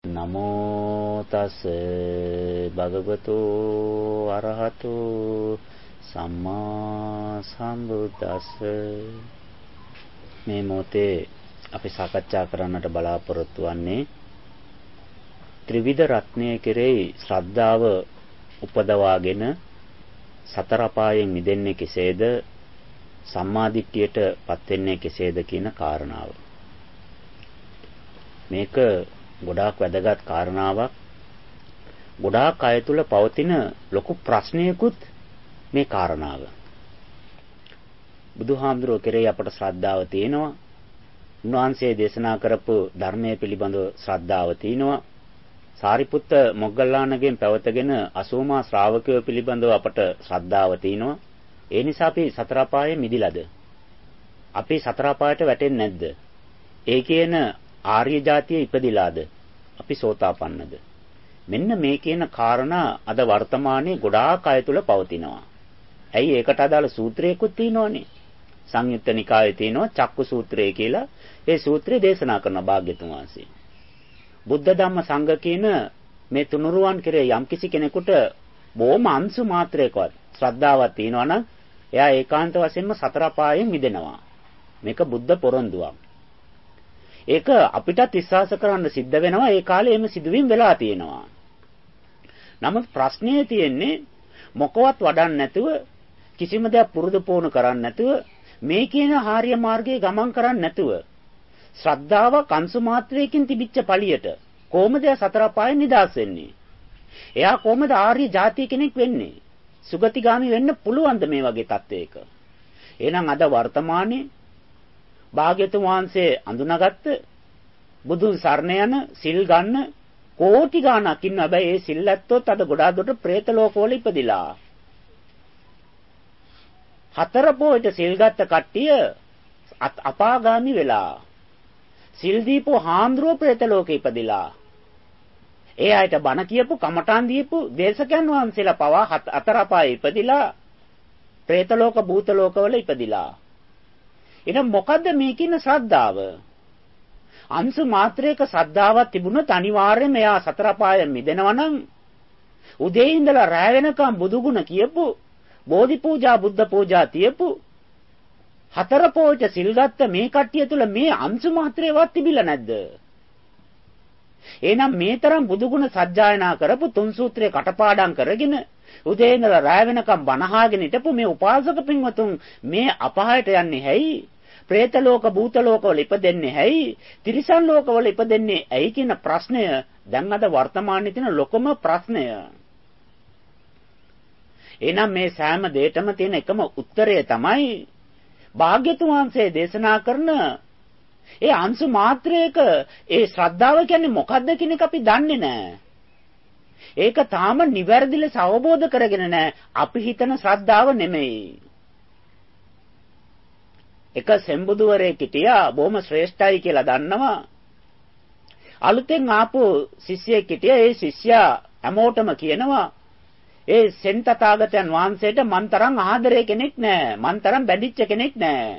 නමෝ තස් භගවතු අරහතු සම්මා සම්බුද්දස්ස. මේ මොහොතේ අපි සාකච්ඡා කරන්නට බලාපොරොත්තු වෙන්නේ ත්‍රිවිධ රත්නය කෙරෙහි ශ්‍රද්ධාව උපදවාගෙන සතර අපායෙන් මිදෙන්නේ කෙසේද, සම්මාදිට්ඨියට පත් වෙන්නේ කෙසේද කියන කාරණාව. මේක ගොඩාක් වැදගත් කාරණාවක්. ගොඩාක් අය තුළ පවතින ලොකු ප්‍රශ්නයකුත් මේ කාරණාව. බුදුහාමුදුරුවෝ කෙරෙහි අපට ශ්‍රද්ධාව තියෙනවා. උන්වහන්සේ දේශනා කරපු ධර්මයේ පිළිබඳව ශ්‍රද්ධාව තියෙනවා. සාරිපුත්ත මොග්ගල්ලානගෙන් පැවතගෙන 80 මා ශ්‍රාවකයෝ පිළිබඳව අපට ශ්‍රද්ධාව තියෙනවා. ඒ නිසා අපි සතර අපායේ මිදිලාද? අපි සතර අපායට වැටෙන්නේ නැද්ද? ඒ කියන ආර්ය જાතිය ඉපදිලාද? අපි සෝතාපන්නද? මෙන්න මේ කියන කාරණා අද වර්තමානයේ ගොඩාක් අය තුළ පවතිනවා. ඇයි ඒකට අදාළ සූත්‍රයකුත් තියෙනවනේ. සංයුත්ත නිකායේ තියෙනවා චක්කු සූත්‍රය කියලා. ඒ සූත්‍රය දේශනා කරන භාග්‍යතුන් වහන්සේ. බුද්ධ ධම්ම සංඝ කියන මේ තුනුරුවන් කෙරේ යම්කිසි කෙනෙකුට බොහොම අංශු මාත්‍රයකවත් ශ්‍රද්ධාවක් තියෙනවා නම් එයා ඒකාන්ත වශයෙන්ම සතර පායෙන් මිදෙනවා. මේක බුද්ධ පොරොන්දුවක්. ඒක අපිටත් විශ්වාස කරන්න සිද්ධ වෙනවා. ඒ කාලේ එහෙම සිදුවීම් වෙලා තියෙනවා. නමුත් ප්‍රශ්නේ තියෙන්නේ මොකවත් වඩන්න නැතුව, කිසිම දෙයක් පුරුදු පුහුණු කරන්නේ නැතුව, මේ කියන ආර්ය මාර්ගයේ ගමන් කරන්නේ නැතුව, ශ්‍රද්ධාව කංශු මාත්‍රයකින් තිබිච්ච පළියට කොහොමද සතර පායෙන් නිදහස් වෙන්නේ? එයා කොහොමද ආර්ය જાතිය කෙනෙක් වෙන්නේ? සුගතිගාමි වෙන්න පුළුවන්ද මේ වගේ තත්වයක? එහෙනම් අද වර්තමානයේ භාග්‍යතුන් වහන්සේ අඳුනාගත්ත බුදුන් සරණ යන සිල් ගන්න කෝටි ගණක් ඉන්න. හැබැයි ඒ සිල් ඇත්තොත් අද ගොඩාක් දුරට പ്രേත ලෝකවල ඉපදිලා. හතර පොයට සිල් ගත්ත කට්ටිය අපාගාමි වෙලා. සිල් දීපු හාමුදුරුවෝ പ്രേත ලෝකේ ඉපදිලා. ඒ අයට බණ කියපු කමඨාන් දීපු දේශකයන් වහන්සේලා පවා හතර අපායේ ඉපදිලා പ്രേත ලෝක භූත ලෝකවල ඉපදිලා. එහෙනම් මොකද්ද මේ කියන ශ්‍රද්ධාව? අංශු මාත්‍රයක ශ්‍රද්ධාවක් තිබුණොත් අනිවාර්යයෙන්ම එයා සතර පායෙන් මිදෙනවා නම් උදේ ඉඳලා රැ වෙනකම් බුදු ගුණ කියපු, බෝධි පූජා බුද්ධ පූජා තියපු, හතර පොයට සිල් ගත්ත මේ කට්ටිය තුල මේ අංශු මාත්‍රේවත් තිබිලා නැද්ද? එහෙනම් මේ තරම් බුදු ගුණ සජ්ජායනා කරපු තුන් සූත්‍රයේ කටපාඩම් කරගෙන උදේ ඉඳලා රැ වෙනකම් බණහාගෙන හිටපු මේ උපාසක පින්වතුන් මේ අපායට යන්නේ ඇයි? പ്രേත ලෝක භූත ලෝකවල ඉපදෙන්නේ ඇයි? තිරිසන් ලෝකවල ඉපදෙන්නේ ඇයි කියන ප්‍රශ්නය දැන් අද වර්තමානයේ තියෙන ලොකම ප්‍රශ්නය. එහෙනම් මේ සෑම දෙයකම තියෙන එකම උත්තරය තමයි භාග්‍යතුන් වහන්සේ දේශනා කරන ඒ අංශු මාත්‍රයක ඒ ශ්‍රද්ධාව කියන්නේ මොකද්ද කියන එක අපි දන්නේ නැහැ. ඒක තාම නිවැරදි ලෙස අවබෝධ කරගෙන නැහැ. අපි හිතන ශ්‍රද්ධාව නෙමෙයි. එක සෙම්බුදුවරයෙක් හිටියා බොහොම ශ්‍රේෂ්ඨයි කියලා දන්නවා. අලුතෙන් ආපු ශිෂ්‍යයෙක් හිටියා. ඒ ශිෂ්‍යයා හැමෝටම කියනවා ඒ සෙන් තථාගතයන් වහන්සේට මන් තරම් ආදරේ කෙනෙක් නැහැ. මන් තරම් බැඳිච්ච කෙනෙක් නැහැ.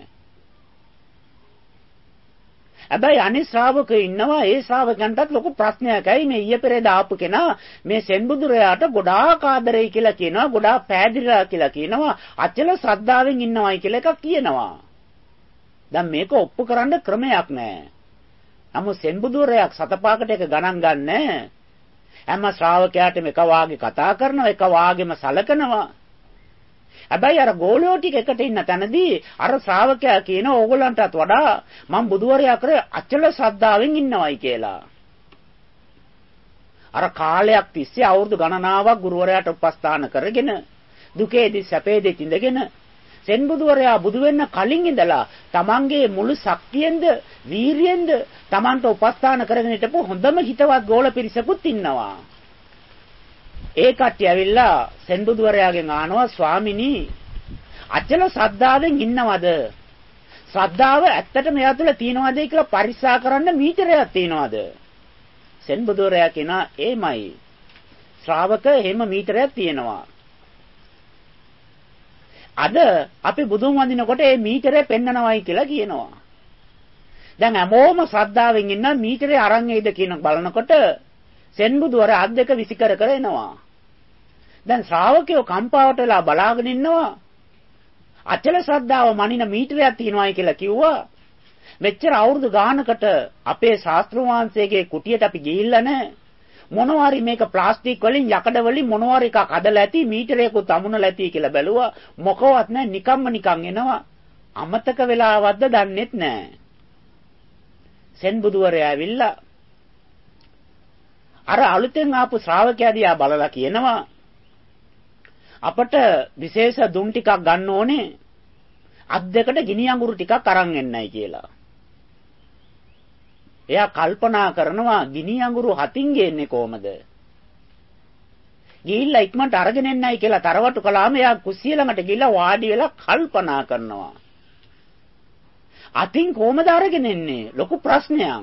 හැබැයි අනිත් ශ්‍රාවකයෝ ඉන්නවා. ඒ ශ්‍රාවකයන්ටත් ලොකු ප්‍රශ්නයක්. ඇයි මේ ඊයේ පෙරේද ආපු කෙනා මේ සෙන්බුදුරයාට ගොඩාක් ආදරෙයි කියලා කියනවා, ගොඩාක් පෑදිලා කියලා කියනවා, අචල ශ්‍රද්ධාවෙන් ඉන්නවයි කියලා එකක් කියනවා. දැන් මේක ඔප්පු කරන්න ක්‍රමයක් නැහැ. නමුත් සෙන්බුදුරයා සතපාකට එක ගණන් ගන්නෑ. හැම ශ්‍රාවකයාටම එක වාගේ කතා කරනවා, එක වාගේම සලකනවා. හැබැයි අර ගෝලියෝ ටික එකට ඉන්න තැනදී අර ශ්‍රාවකයා කියන ඕගොල්ලන්ටත් වඩා මම බුදුවරයා කරේ අචල ශ්‍රද්ධාවෙන් ඉන්නවයි කියලා. අර කාලයක් තිස්සේ අවුරුදු ගණනාවක් ගුරුවරයාට උපස්ථාන කරගෙන දුකේදී සැපේදී ඉඳගෙන සෙන් බුදුවරයා බුදු වෙන්න කලින් ඉඳලා තමන්ගේ මුළු ශක්තියෙන්ද වීරියෙන්ද තමන්ට උපස්ථාන කරගෙන හිටපු හොඳම හිතවත් ගෝල පිරිසකුත් ඉන්නවා. ඒ කට්ටිය ඇවිල්ලා සෙන්බුදුවරයාගෙන් අහනවා ස්වාමිනී අචල ශ්‍රද්ධාවෙන් ඉන්නවද? ශ්‍රද්ධාව ඇත්තටම එයා තුළ තියෙනවද කියලා පරික්ෂා කරන්න මීටරයක් තියෙනවද? සෙන්බුදුවරයා කියනවා එහෙමයි. ශ්‍රාවක එහෙම මීටරයක් තියෙනවා. අද අපි බුදුන් වඳිනකොට මේ මීටරේ පෙන්නනවයි කියලා කියනවා. දැන් හැමෝම ශ්‍රද්ධාවෙන් ඉන්න මීටරේ අරන් එයිද කියන බලනකොට සෙන්බුදුවර අත් දෙක විසිකර කර එනවා. දැන් ශ්‍රාවකයෝ කම්පාවට වෙලා බලාගෙන ඉන්නවා. අචල ශ්‍රද්ධාව මනින මීටරයක් තියෙනවායි කියලා කිව්වා. මෙච්චර අවුරුදු ගානකට අපේ ශාස්ත්‍රඥ වහන්සේගේ කුටියට අපි ගිහිල්ලා නැහැ. මොනවාරි මේක ප්ලාස්ටික් වලින් යකඩ වලින් මොනවාරි එකක් හදලා ඇති මීටරයකට අමුණලා ඇති කියලා බැලුවා. මොකවත් නැහැ. නිකම්ම නිකන් එනවා. අමතක වෙලාවක්ද දන්නෙත් නැහැ. සෙන්බුදුවරයා ඇවිල්ලා අර අලුතෙන් ආපු ශ්‍රාවකයා දිහා බලලා කියනවා අපට විශේෂ දුම් ටිකක් ගන්න ඕනේ. අත් දෙකට ගිනි අඟුරු ටිකක් අරන් එන්නයි කියලා. එයා කල්පනා කරනවා ගිනි අඟුරු හතින් ගේන්නේ කොහමද? ගිහිල්ලා ඉක්මනට අරගෙන එන්නයි කියලා තරවටු කළාම එයා කුස්සිය ළඟට ගිහිල්ලා වාඩි වෙලා කල්පනා කරනවා. අතින් කොහමද අරගෙන එන්නේ? ලොකු ප්‍රශ්නයක්.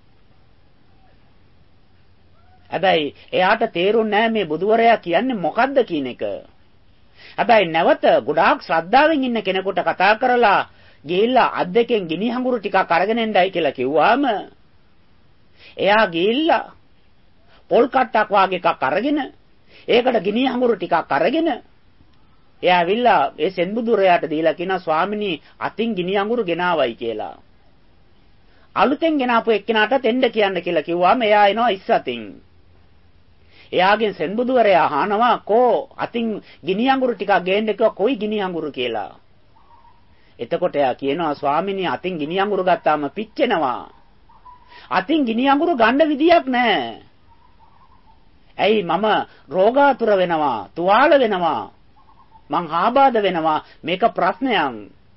හැබැයි එයාට තේරුන්නේ නැහැ මේ බුදුවරයා කියන්නේ මොකද්ද කියන එක. හැබැයි නැවත ගොඩාක් ශ්‍රද්ධාවෙන් ඉන්න කෙනෙකුට කතා කරලා ගිහිල්ලා අත් දෙකෙන් ගිනි හඟුරු ටිකක් අරගෙන එන්නයි කියලා කිව්වාම එයා ගිහිල්ලා පොල් කට්ටක් වාගේ එකක් අරගෙන ඒකට ගිනි හඟුරු ටිකක් අරගෙන එයා ඇවිල්ලා ඒ සෙන්බුදුරයාට දීලා කියනවා ස්වාමිනී අතින් ගිනි අඟුරු ගෙනාවයි කියලා. අලුතෙන් ගෙනාපු එක්කෙනාට එන්න කියන්න කියලා කිව්වාම එයා එනවා ඉස් අතින්. එයාගෙන් සෙන්බුදුරයා අහනවා කෝ අතින් ගිනි අඟුරු ටිකක් ගේන්න කිව්වා කොයි ගිනි අඟුරු කියලා. එතකොට එයා කියනවා ස්වාමිනී අතින් ගිනි අඟුරු ගත්තාම පිච්චෙනවා. අතින් ගිනි අඟුරු ගන්න විදියක් නැහැ. ඇයි මම රෝගාතුර වෙනවා, තුවාල වෙනවා. මං ආබාධ වෙනවා. මේක ප්‍රශ්නයක්.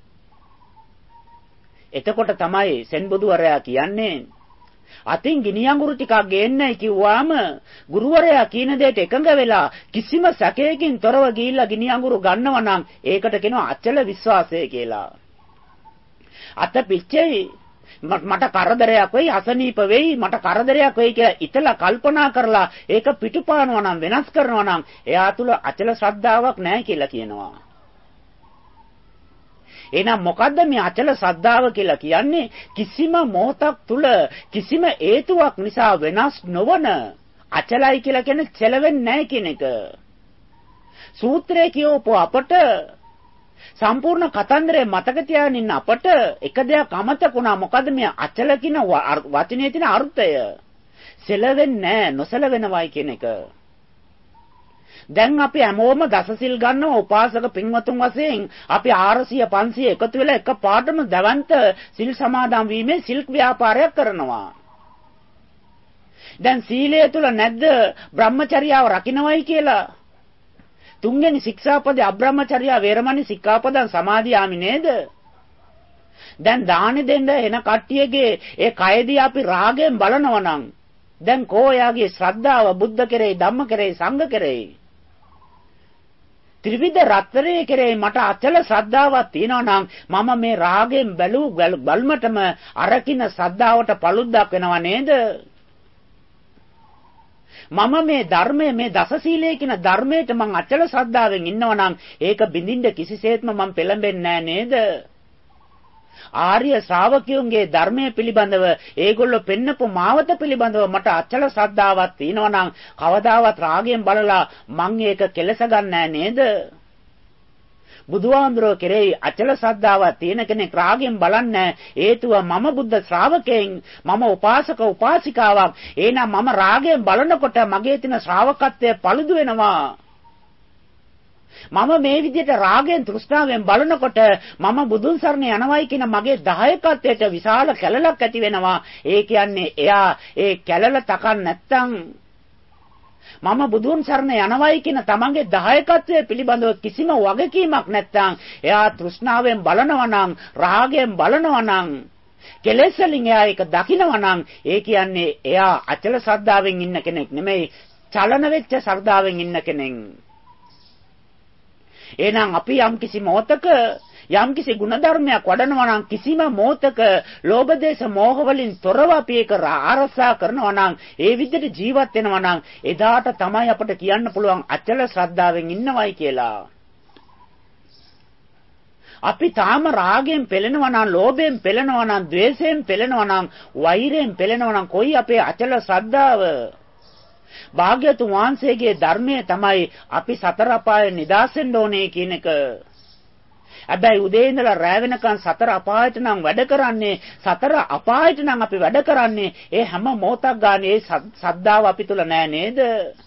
එතකොට තමයි සෙන්බුදුවරයා කියන්නේ අතින් ගිනි අඟුරු ටිකක් ගේන්නයි කිව්වාම ගුරුවරයා කියන දෙයට එකඟ වෙලා කිසිම සැකයකින් තොරව ගිහිල්ලා ගිනි අඟුරු ගන්නවා නම් ඒකට කියනවා අචල විශ්වාසය කියලා. අත පිච්චෙයි මට කරදරයක් වෙයි අසනීප වෙයි මට කරදරයක් වෙයි කියලා ඉතලා කල්පනා කරලා ඒක පිටුපානවා නම් වෙනස් කරනවා නම් එයා තුල අචල ශ්‍රද්ධාවක් නැහැ කියලා කියනවා. එහෙනම් මොකද්ද මේ අචල ශ්‍රද්ධාව කියලා කියන්නේ? කිසිම මොහොතක් තුල කිසිම හේතුවක් නිසා වෙනස් නොවන අචලයි කියලා කියන්නේ සැලෙන්නේ නැහැ කියන එක. සූත්‍රයේ කියවපු අපට සම්පූර්ණ කතන්දරේ මතක තියාගෙන ඉන්න අපට එක දෙයක් අමතක වුණා. මොකද මේ අචල කියන වචනේ තියෙන අර්ථය සැලෙන්නේ නැහැ, නොසැලවෙනවයි කියන එක. දැන් අපි හැමෝම දසසිල් ගන්නවා උපාසක පින්වතුන් වශයෙන් අපි 400 500 එකතු වෙලා එක පාඩම දවන්ත සිල් සමාදන් වීමේ සිල්ක් ව්‍යාපාරයක් කරනවා. දැන් සීලය තුල නැද්ද බ්‍රහ්මචර්යාව රකින්නවයි කියලා? තුන්වෙනි ශික්ෂාපදේ අබ්‍රහ්මචර්යා වේරමණී සික්ඛාපදං සමාදියාමි නේද? දැන් දානි දෙන්න එන කට්ටියගේ ඒ කයදී අපි රාගයෙන් බලනවා නම් දැන් කෝයාගේ ශ්‍රද්ධාව බුද්ධ කෙරෙහි ධම්ම කෙරෙහි සංඝ කෙරෙහි ත්‍රිවිධ රත්තරේ කෙරෙහි මට අචල ශ්‍රද්ධාවක් තියෙනවා නම් මම මේ රාගයෙන් බැලුමටම අරකින්න ශ්‍රද්ධාවට paluddක් වෙනව නේද? මම මේ ධර්මයේ මේ දසශීලයේ කියන ධර්මයට මං අචල ශ්‍රද්ධාවෙන් ඉන්නවා නම් ඒක බිඳින්න කිසිසේත්ම මං පෙළඹෙන්නේ නැහැ නේද? ආර්ය ශ්‍රාවකයන්ගේ ධර්මයේ පිළිබඳව ඒගොල්ලෝ පෙන්නපු මාවත පිළිබඳව මට අචල ශ්‍රද්ධාවක් තියෙනවා නම් කවදාවත් රාගයෙන් බලලා මං ඒක කෙලස ගන්නෑ නේද? බුදුහාමුදුරුවෝ කෙරෙහි අචල ශ්‍රද්ධාවක් තියෙන කෙනෙක් රාගයෙන් බලන්නේ හේතුව මම බුද්ධ ශ්‍රාවකෙන් මම උපාසක උපාසිකාවක්. එහෙනම් මම රාගයෙන් බලනකොට මගේ තියෙන ශ්‍රාවකත්වය paludu වෙනවා. මම මේ විදිහට රාගයෙන් තෘෂ්ණාවෙන් බලනකොට මම බුදුන් සරණ යනවායි කියන මගේ දායකත්වයට විශාල කැළලක් ඇති වෙනවා. ඒ කියන්නේ එයා ඒ කැළල තකන් නැත්තම් මම බුදුන් සරණ යනවායි කියන තමන්ගේ දායකත්වයේ පිළිබඳව කිසිම වගකීමක් නැත්තම් එයා තෘෂ්ණාවෙන් බලනවා නම් රාගයෙන් බලනවා නම් කෙලෙස් වලින් එයා ඒක දකිනවා නම් ඒ කියන්නේ එයා අචල ශ්‍රද්ධාවෙන් ඉන්න කෙනෙක් නෙමෙයි චලන වෙච්ච ශ්‍රද්ධාවෙන් ඉන්න කෙනෙක්. එහෙනම් අපි යම්කිසි මොහතක යම්කිසි ගුණධර්මයක් වඩනවා නම් කිසිම මොහතක ලෝභ දේශ මොහ වලින් තොරව අපි ඒක ආරසා කරනවා නම් ඒ විදිහට ජීවත් වෙනවා නම් එදාට තමයි අපිට කියන්න පුළුවන් අචල ශ්‍රද්ධාවෙන් ඉන්නවයි කියලා. අපි තාම රාගයෙන් පෙළෙනවා නම් ලෝභයෙන් පෙළෙනවා නම් ද්වේෂයෙන් පෙළෙනවා නම් වෛරයෙන් පෙළෙනවා නම් කොයි අපේ අචල ශ්‍රද්ධාව? භාග්‍යතුන් වහන්සේගේ ධර්මයේ තමයි අපි සතර අපාය නිදාසෙන්න ඕනේ කියන එක. හැබැයි උදේ ඉඳලා රැ වෙනකන් සතර අපායට නම් වැඩ කරන්නේ, සතර අපායට නම් අපි වැඩ කරන්නේ, ඒ හැම මොහොතක් ගානේ සද්ධාව අපි තුල නෑ නේද?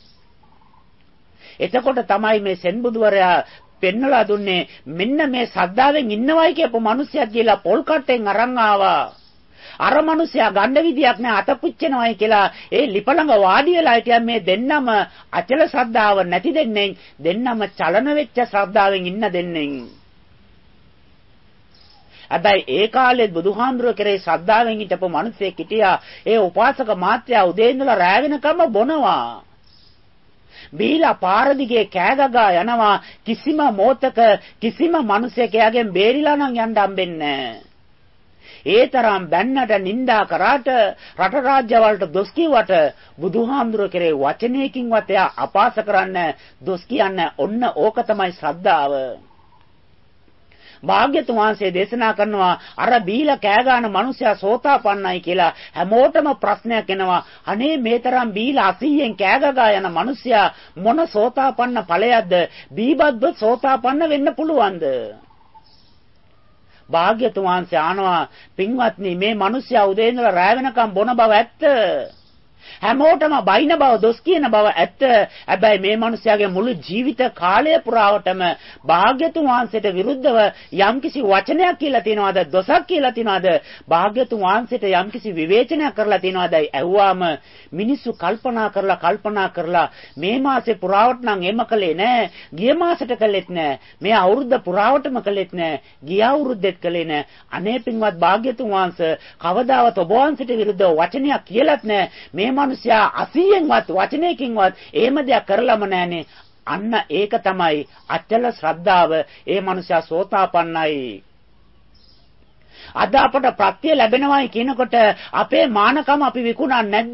එතකොට තමයි මේ සෙන්බුදුවරයා පෙන්නලා දුන්නේ මෙන්න මේ සද්ධාවෙන් ඉන්නවයි කියපු මිනිස්සුත් කියලා පොල් කට්ටෙන් අරන් ආවා. අර මිනිස්සයා ගන්න විදියක් නෑ අත පුච්චනවයි කියලා ඒ ලිපළඟ වාඩි වෙලා හිටියා. මේ දෙන්නම අචල ශ්‍රද්ධාව නැති දෙන්නම චලන වෙච්ච ශ්‍රද්ධාවෙන් ඉන්න දෙන්නෙන්. හැබැයි ඒ කාලේ බුදුහාමුදුරුවෝ කරේ ශ්‍රද්ධාවෙන් හිටපු මිනිස්සෙක් හිටියා. ඒ උපාසක මාත්‍යා උදේ ඉඳලා රැ වෙනකම් බොනවා. බීලා පාර දිගේ කෑගගා යනවා. කිසිම මොහතක කිසිම මිනිසෙකගෙන් බේරිලා නම් යන්න හම්බෙන්නේ නැහැ. ඒ තරම් බැන්නට නිඳා කරාට රට රාජ්‍ය වලට දොස් කිව්වට බුදුහාමුදුරුවෝ කරේ වචනයකින්වත් එයා අපාස කරන්න දොස් කියන්න ඔන්න ඕක තමයි ශ්‍රද්ධාව. භාග්‍යතුන් වහන්සේ දේශනා කරනවා අර බීලා කෑ ගන්න මිනිසයා සෝතාපන්නයි කියලා. හැමෝටම ප්‍රශ්නයක් එනවා. අනේ මේ තරම් බීලා 80න් කෑ ගගා යන මිනිසයා මොන සෝතාපන්න ඵලයක්ද? බීබද්ද සෝතාපන්න වෙන්න පුළුවන්ද? භාග්‍යතුන් වහන්සේ ආනවා පින්වත්නි මේ මිනිසයා උදේ ඉඳලා රැ වෙනකම් බොන බව ඇත්ත. හැමෝටම බයින බව දොස් කියන බව ඇත්ත. හැබැයි මේ මිනිස්යාගේ මුළු ජීවිත කාලය පුරාවටම භාග්‍යතුන් වහන්සේට විරුද්ධව යම්කිසි වචනයක් කියලා තියනවාද, දොසක් කියලා තියනවාද, භාග්‍යතුන් වහන්සේට යම්කිසි විවේචනයක් කරලා තියනවාදයි ඇහුවාම මිනිස්සු කල්පනා කරලා මේ මාසේ පුරාවට නම් එම කළේ නෑ, ගිය මාසෙට කළෙත් නෑ, මේ අවුරුද්ද පුරාවටම කළෙත් නෑ, ගිය අවුරුද්දෙත් කළේ නෑ. අනේ පින්වත් භාග්‍යතුන් වහන්සේ කවදාවත් ඔබ වහන්සේට විරුද්ධව වචනයක් කියලාත් නෑ. මේ මිනිසයා 80න්වත් වචනයකින්වත් එහෙම දෙයක් කරලම නැහනේ. අන්න ඒක තමයි අචල ශ්‍රද්ධාව. ඒ මිනිසයා සෝතාපන්නයි. අද අපට ප්‍රත්‍ය ලැබෙනවයි කියනකොට අපේ මානකම අපි විකුණන්නේ නැද්ද?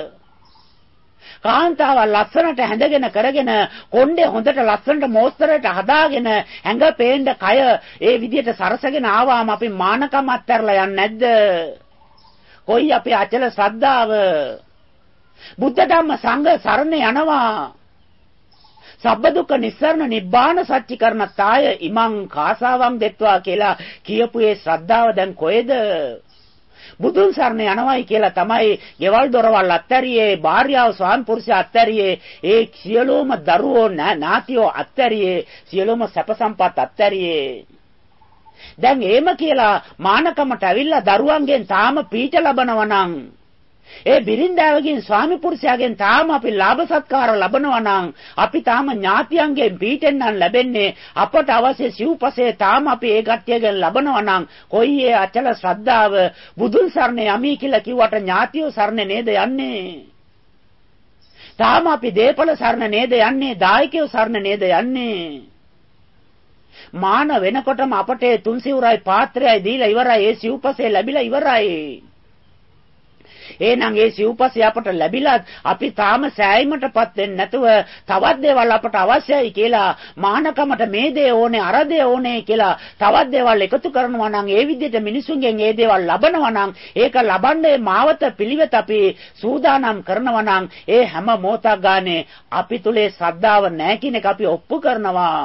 කාන්තාව ලස්සනට හැඳගෙන කරගෙන කොණ්ඩේ හොඳට ලස්සනට මෝස්තරයට හදාගෙන ඇඟ පේන්න කය ඒ විදිහට සරසගෙන ආවාම අපි මානකම අත්හැරලා යන්නේ නැද්ද? කොයි අපේ අචල ශ්‍රද්ධාව? බුද්ධ ධම්ම සංඝ සරණ යනවා. සබ්බ දුක්ඛ නිස්සරණ නිබ්බාන සච්චිකරණතාය ඉමං කාසාවං දෙත්වා කියලා කියපු ඒ ශ්‍රද්ධාව දැන් කොහෙද? බුදුන් සරණ යනවායි කියලා තමයි ගෙවල් දොරවල් අත්හැරියේ, භාර්යාව ස්වාමි පුරුෂයා අත්හැරියේ, ඒ සියලුම දරුවෝ නාතියෝ අත්හැරියේ, සියලුම සැප සම්පත් අත්හැරියේ. දැන් එහෙම කියලා මානකමට ඇවිල්ලා දරුවන්ගෙන් තාම පීඩ ලබනවා නම්, ඒ බිරින්දාවගෙන් ස්වාමි පුරුෂයාගෙන් තාම අපි ලාභ සත්කාර ලබනවා නම්, අපි තාම ඥාතියන්ගෙන් පීඩෙන්නම් ලැබෙන්නේ, අපට අවශ්‍ය සිව්පසේ තාම අපි ඒ ගැටියගෙන් ලබනවා නම්, කොයි ඒ අචල ශ්‍රද්ධාව? බුදුන් සරණ යමි කියලා කිව්වට ඥාතියෝ සරණ නේද යන්නේ? තාම අපි දේපල සරණ නේද යන්නේ? දායකයෝ සරණ නේද යන්නේ? මාන වෙනකොටම අපට තුන් සිවුරයි පාත්‍රයයි දීලා ඉවරයි. ඒ සිව්පසේ ලැබිලා ඉවරයි. එහෙනම් ඒ සිව්පසේ අපට ලැබිලා අපි තාම සෑයීමටපත් වෙන්නේ නැතුව තවත් දේවල් අපට අවශ්‍යයි කියලා මානකමට මේ දේ ඕනේ, අර දේ ඕනේ කියලා තවත් දේවල් එකතු කරනවා නම්, ඒ විදිහට මිනිසුන්ගෙන් ඒ දේවල් ලබනවා නම්, ඒක ලබන්නේ මාවත පිළිවෙත අපි සූදානම් කරනවා නම්, ඒ හැම මොහොතක් ගානේ අපි තුලේ ශ්‍රද්ධාව නැහැ කියන එක අපි ඔප්පු කරනවා.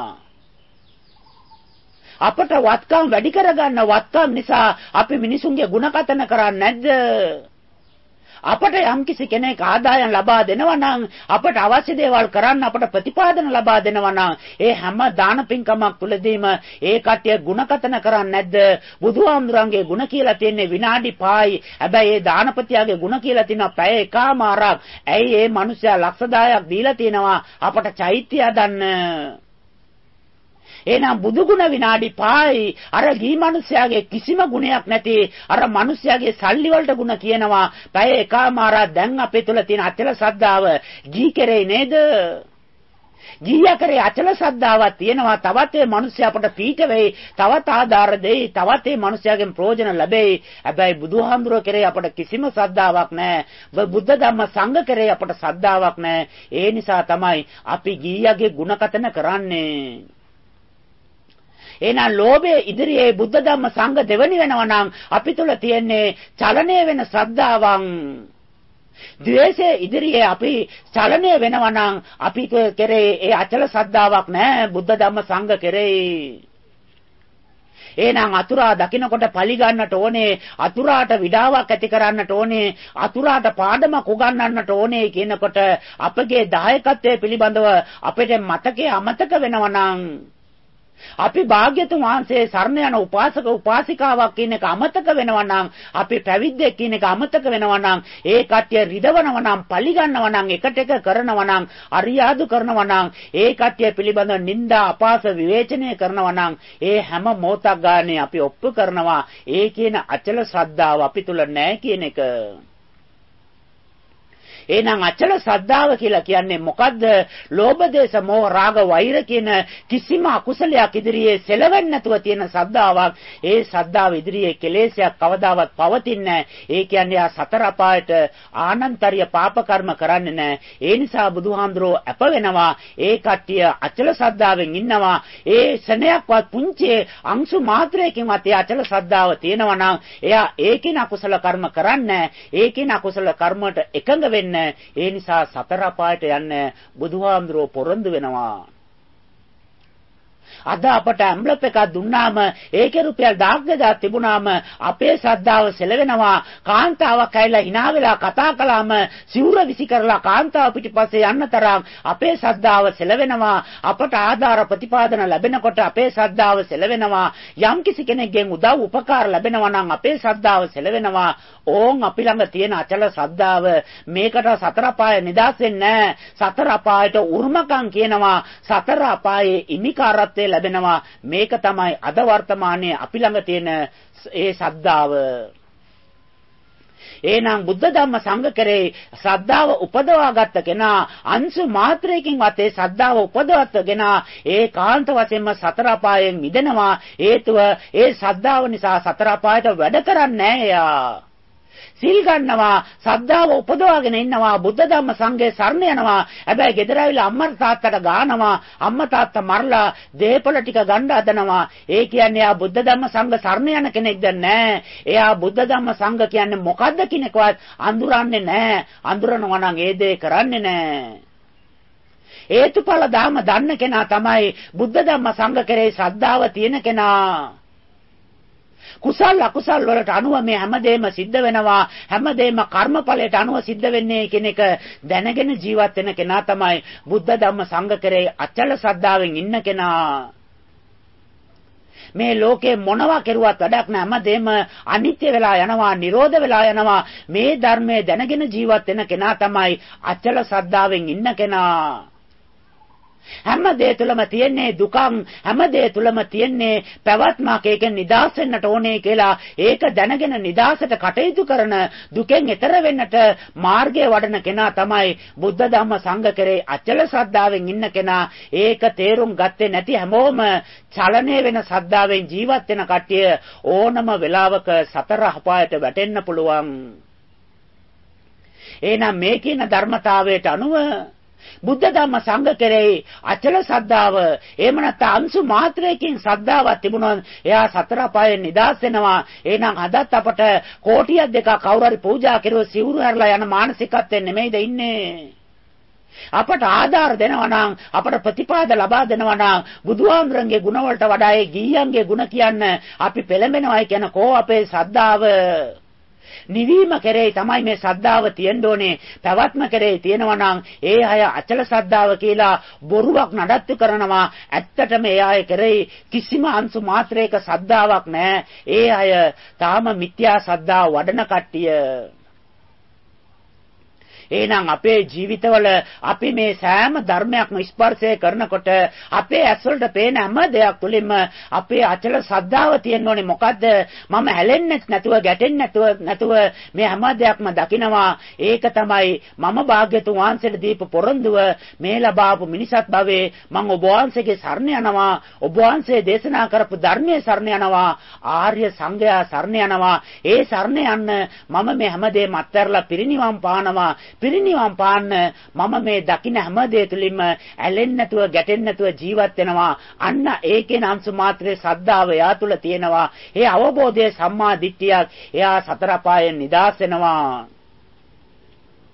අපට වත්කම් වැඩි කරගන්න වත්කම් නිසා අපි මිනිසුන්ගේ ಗುಣකතන කරන්නේ නැද්ද? අපට යම්කිසි කෙනෙක් ආදායම් ලබා දෙනවා නම්, අපට අවශ්‍ය දේවල් කරන්න අපට ප්‍රතිපාදන ලබා දෙනවා නම්, ඒ හැම දාන පින්කමක් තුළදීම ඒ කට්ටිය ಗುಣකතන කරන්නේ නැද්ද? බුදුහාමුදුරන්ගේ ಗುಣ කියලා තියෙන්නේ විනාඩි 5යි. හැබැයි ඒ දානපතියාගේ ಗುಣ කියලා තියෙනවා පැය එකමාරක්. ඇයි මේ මිනිස්සයා ලක්ෂ 10ක් දීලා තියෙනවා අපට චෛත්‍ය හදන්න? එහෙනම් බුදු ගුණ විනාඩි 5යි. අර ගී මිනිස්යාගේ කිසිම ගුණයක් නැති අර මිනිස්යාගේ සල්ලි වලට ගුණ කියනවා පැය එකමාරක්. දැන් අපේ තුල තියෙන අචල ශ්‍රද්ධාව ගී කෙරේ නේද? ගීයා කරේ අචල ශ්‍රද්ධාවක් තියෙනවා. තවත් ඒ මිනිස්සයා අපට පීඩ වෙයි, තවත් ආධාර දෙයි, තවත් ඒ මිනිස්සයාගෙන් ප්‍රයෝජන ලැබෙයි. හැබැයි බුදුහාමුදුරුවෝ කරේ අපට කිසිම ශ්‍රද්ධාවක් නැහැ. බුද්ධ ධම්ම සංඝ කරේ අපට ශ්‍රද්ධාවක් නැහැ. ඒ නිසා තමයි අපි ගීයාගේ ගුණකතන කරන්නේ. එහෙනම් ලෝභයේ ඉදිරියේ බුද්ධ ධම්ම සංඝ දෙවනි වෙනවා නම් අපි තුල තියෙන්නේ චලනය වෙන ශ්‍රද්ධාවන්. ද්වේෂයේ ඉදිරියේ අපි චලනය වෙනවා නම් අපි කෙරේ ඒ අචල ශ්‍රද්ධාවක් නැහැ බුද්ධ ධම්ම සංඝ කෙරේ. එහෙනම් අතුරා දකින්නකොට පලි ගන්නට ඕනේ, අතුරාට විඩාවක් ඇති කරන්නට ඕනේ, අතුරාට පාඩමක් උගන්වන්නට ඕනේ කියනකොට අපගේ දායකත්වයේ පිළිබඳව අපේ මතකයේ අමතක වෙනවා නම් අපි භාග්‍යතුන් වහන්සේ සරණ යන උපාසක උපාසිකාවක් කියන එක අමතක වෙනවා නම් අපි පැවිද්දෙක් කියන එක අමතක වෙනවා නම් ඒ කට්ටිය රිදවනවා නම් පලි ගන්නවා නම් එකට එක කරනවා නම් අරියාදු කරනවා නම් ඒ කට්ටිය පිළිබඳව නිନ୍ଦා අපාස විවේචනය කරනවා නම් ඒ හැම මොහොතක් ගානේ අපි ඔප්පු කරනවා ඒ කියන අචල ශ්‍රද්ධාව අපි තුල නැහැ කියන එක. එහෙනම් අචල ශ්‍රද්ධාව කියලා කියන්නේ මොකද්ද? ලෝභ දේශ මොහ රාග වෛර කියන කිසිම අකුසලයක් ඉදිරියේ සෙලවෙන්නේ නැතුව තියෙන ශ්‍රද්ධාවක්. ඒ ශ්‍රද්ධාව ඉදිරියේ කෙලෙසයක් කවදාවත් පවතින්නේ නැහැ. ඒ කියන්නේ සතර අපායට ආනන්තරිය පාප කර්ම කරන්නේ නැහැ. ඒ නිසා බුදුහාඳුරෝ අප වෙනවා. ඒ කට්ටිය අචල ශ්‍රද්ධාවෙන් ඉන්නවා. ඒ සෙනයක්වත් පුංචි අංශු මාත්‍රයකින්වත් ඒ අචල ශ්‍රද්ධාව තියෙනවා නම් එයා ඒකින අකුසල කර්ම කරන්නේ නැහැ. ඒකින අකුසල කර්මයට එකඟ වෙන්නේ. ඒ නිසා සතර අපායට යන්න බුදුහාමුදුරුවෝ පොරොන්දු වෙනවා. අද අපට ඇම්බ්ලප් එකක් දුන්නාම ඒකේ රුපියල් 1000ක් තිබුණාම අපේ ශ්‍රද්ධාව සෙලවෙනවා. කාන්තාවක් ඇවිල්ලා hina වෙලා කතා කළාම සිවුර විසි කරලා කාන්තාව පිටිපස්සේ යන්න තරම් අපේ ශ්‍රද්ධාව සෙලවෙනවා. අපට ආධාර ප්‍රතිපාදන ලැබෙනකොට අපේ ශ්‍රද්ධාව සෙලවෙනවා. යම් කිසි කෙනෙක්ගෙන් උදව් උපකාර ලැබෙනවා නම් අපේ ශ්‍රද්ධාව සෙලවෙනවා. ඕන් අපි ළඟ තියෙන අචල ශ්‍රද්ධාව මේකට සතර අපාය නිදාස් වෙන්නේ නැහැ. සතර අපායට උරුමකම් කියනවා. සතර අපායේ ඉමිකාරත්වය ලැබෙනවා. මේක තමයි අද වර්තමානයේ අපි ළඟ තියෙන ඒ ශ්‍රද්ධාව. එහෙනම් බුද්ධ ධම්ම සංඝ කරේ ශ්‍රද්ධාව උපදවා ගත්ත කෙනා අංශු මාත්‍රයකින්වත් ඒ ශ්‍රද්ධාව උපදවත්ත කෙනා ඒකාන්ත වශයෙන්ම සතර අපායෙන් මිදෙනවා. හේතුව ඒ ශ්‍රද්ධාව නිසා සතර අපායට වැඩ කරන්නේ නැහැ යා. සිල් ගන්නවා, ශ්‍රද්ධාව උපදවාගෙන ඉන්නවා, බුද්ධ ධම්ම සංඝේ සරණ යනවා. හැබැයි ගෙදර ඇවිල්ලා අම්මා තාත්තට ගානවා, අම්මා තාත්තා මරලා දේපල ටික ගන්න හදනවා. ඒ කියන්නේ ආ බුද්ධ ධම්ම සංඝ සරණ යන කෙනෙක්ද නැහැ. එයා බුද්ධ ධම්ම සංඝ කියන්නේ මොකද්ද කියනකවත් අඳුරන්නේ නැහැ. අඳුරනවා නම් ඒ දේ කරන්නේ නැහැ. හේතුඵල ධර්ම දන්න කෙනා තමයි බුද්ධ ධම්ම සංඝ කරේ ශ්‍රද්ධාව තියෙන කෙනා. කුසල අකුසල වලට අනුව මේ හැමදේම සිද්ධ වෙනවා. හැමදේම කර්මඵලයට අනුව සිද්ධ වෙන්නේ කියන එක දැනගෙන ජීවත් වෙන කෙනා තමයි බුද්ධ ධම්ම සංඝ කරේ අචල ශ්‍රද්ධාවෙන් ඉන්න කෙනා. මේ ලෝකේ මොනවා කෙරුවත් වැඩක් නැහැ. හැමදේම අනිත්‍ය වෙලා යනවා, නිරෝධ වෙලා යනවා. මේ ධර්මයේ දැනගෙන ජීවත් වෙන කෙනා තමයි අචල ශ්‍රද්ධාවෙන් ඉන්න කෙනා. හැම දේ තුළම තියෙන්නේ දුකක්, හැම දේ තුළම තියෙන්නේ පැවැත්මක්. ඒකෙන් නිදහස් වෙන්නට ඕනේ කියලා ඒක දැනගෙන නිදහසට කටයුතු කරන, දුකෙන් එතර වෙන්නට මාර්ගය වඩන කෙනා තමයි බුද්ධ ධම්ම සංඝ කරේ අචල ශ්‍රද්ධාවෙන් ඉන්න කෙනා. ඒක තේරුම් ගත්තේ නැති හැමෝම චලනය වෙන ශ්‍රද්ධාවෙන් ජීවත් වෙන කට්ටිය ඕනම වෙලාවක සතර අපායට වැටෙන්න පුළුවන්. එහෙනම් මේ කියන ධර්මතාවයට අනුව බුද්ධ ධම්ම සංඝ කෙරෙහි අචල ශ්‍රද්ධාව, එහෙම නැත්නම් අංශු මාත්‍රයකින් ශ්‍රද්ධාවක් තිබුණොත් එයා සතර අපායෙන් නිදහස් වෙනවා. එහෙනම් අදත් අපට කෝටියක් දෙකක් කවුරු හරි පූජා කරුවොත් සිවුරු හැරලා යන මානසිකත්වයෙන් නෙමෙයිද ඉන්නේ. අපට ආධාර දෙනවා නම්, අපට ප්‍රතිපාද ලබා දෙනවා නම් බුදුහාමුදුරන්ගේ ගුණ වලට වඩා ඒ ගීයන්ගේ ගුණ කියන්න අපි පෙළඹෙනවායි කියන කෝ අපේ ශ්‍රද්ධාව. නිවීම කෙරෙහි තමයි මේ ශ්‍රද්ධාව තියෙන්න ඕනේ. පැවැත්ම කෙරෙහි තියෙනවා නම් ඒ අය අචල ශ්‍රද්ධාව කියලා බොරුවක් නඩත්තු කරනවා. ඇත්තටම ඒ අය කෙරෙහි කිසිම අංශු මාත්‍රයක ශ්‍රද්ධාවක් නැහැ. ඒ අය තාම මිත්‍යා ශ්‍රද්ධාව වඩන කට්ටිය. එහෙනම් අපේ ජීවිතවල අපි මේ සෑම ධර්මයක්ම ස්පර්ශය කරනකොට අපේ ඇස් වලට පේන හැම දෙයක් තුළින්ම අපේ අචල ශ්‍රද්ධාව තියෙන්න ඕනේ. මොකද්ද? මම හැලෙන්නේ නැතුව, ගැටෙන්නේ නැතුව මේ හැම දෙයක්ම දකිනවා. ඒක තමයි මම භාග්‍යතුන් වහන්සේට දීප පොරොන්දුව. මේ ලබාපු මිනිසත් භවයේ මම ඔබ වහන්සේගේ සරණ යනවා. ඔබ වහන්සේ දේශනා කරපු ධර්මයේ සරණ යනවා. ආර්ය සංඝයා සරණ යනවා. ඒ සරණ යන්න මම මේ හැම දෙයක්ම අත්හැරලා පිරිනිවන් පානවා. පිරිනිවන් පාන්න මම මේ දකින්න හැම දෙය තුළින්ම ඇලෙන්නේ නැතුව, ගැටෙන්නේ නැතුව ජීවත් වෙනවා. අන්න ඒකේ අංශු මාත්‍රේ ශ්‍රද්ධාව යා තුළ තියෙනවා. ඒ අවබෝධයේ සම්මා දිට්ඨියක්. එයා සතර පායෙන් නිදහස් වෙනවා.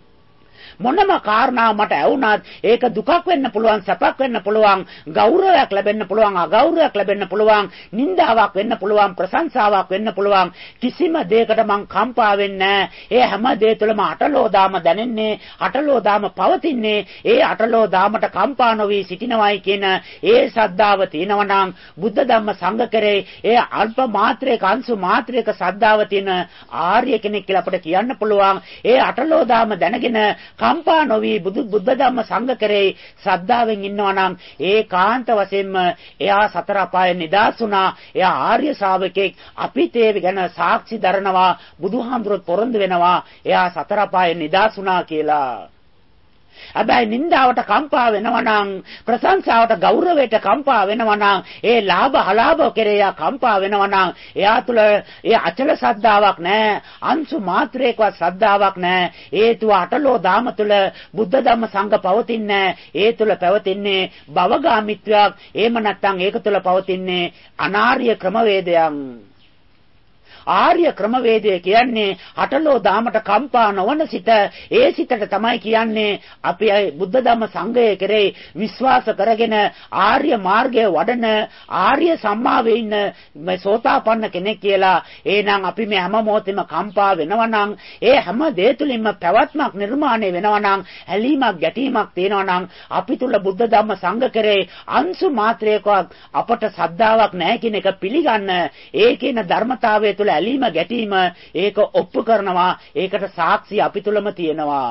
මොනම කාරණාවක් මට ඇවුනත් ඒක දුකක් වෙන්න පුළුවන්, සැපක් වෙන්න පුළුවන්, ගෞරවයක් ලැබෙන්න පුළුවන්, අගෞරවයක් ලැබෙන්න පුළුවන්, නිന്ദාවක් වෙන්න පුළුවන්, ප්‍රශංසාවක් වෙන්න පුළුවන්. කිසිම දෙයකට මං කම්පා වෙන්නේ නැහැ. ඒ හැම දෙය තුළම අටලෝදාම දැනෙන්නේ, අටලෝදාම පවතින්නේ. ඒ අටලෝදාමට කම්පා නොවි සිටිනවයි කියන ඒ ශ්‍රද්ධාව තියෙනවා නම් බුද්ධ ධම්ම සංඝ කරේ ඒ අල්ප මාත්‍රයක අංශු මාත්‍රයක ශ්‍රද්ධාව තියෙන ආර්ය කෙනෙක් කියලා අපිට කියන්න පුළුවන්. ඒ අටලෝදාම දැනගෙන කම්පා නොවි බුද්ධ ධම්ම සංඝ කරේ ශ්‍රද්ධාවෙන් ඉන්නවා නම් ඒකාන්ත වශයෙන්ම එයා සතර අපාය නිදහස් වුණා. එයා ආර්ය ශ්‍රාවකෙක්. අපිට ඒ ගැන සාක්ෂි දරනවා, බුදුහාමුදුරුවෝ පොරොන්දු වෙනවා එයා සතර අපාය නිදහස් වුණා කියලා. හැබැයි නින්දාවට කම්පා වෙනවා නම්, ප්‍රශංසාවට ගෞරවයට කම්පා වෙනවා නම්, ඒ ලාභ අලාභ කෙරෙහි කම්පා වෙනවා නම් එයා තුල ඒ අචල ශ්‍රද්ධාවක් නැහැ, අංශු මාත්‍රයකවත් ශ්‍රද්ධාවක් නැහැ. හේතුව අටලෝ දාම තුල බුද්ධ ධම්ම සංඝ පවතින්නේ. ඒ තුල පැවතින්නේ භවගාමිත්වයක්. එහෙම නැත්නම් ඒක තුල පවතින්නේ අනාර්ය ක්‍රමවේදයක්. ආර්ය ක්‍රමවේදය කියන්නේ අටලෝ දාමට කම්පා නොවන සිත. ඒ සිතට තමයි කියන්නේ අපි බුද්ධ ධම්ම සංඝය කෙරේ විශ්වාස කරගෙන ආර්ය මාර්ගයේ වඩන ආර්ය සම්මාවේ ඉන්න මේ සෝතාපන්න කෙනෙක් කියලා. එහෙනම් අපි මේ හැම මොහොතෙම කම්පා වෙනවා නම්, ඒ හැම දේ තුලින්ම පැවැත්මක් නිර්මාණය වෙනවා නම්, ඇලීමක් ගැටීමක් තියෙනවා නම් අපි තුල බුද්ධ ධම්ම සංඝ කරේ අංශු මාත්‍රයකවත් අපට ශ්‍රද්ධාවක් නැහැ කියන එක පිළිගන්න. ඒ කියන ධර්මතාවය තුල ඇලීම ගැටීම ඒක ඔප්පු කරනවා. ඒකට සාක්ෂි අපි තුලම තියෙනවා.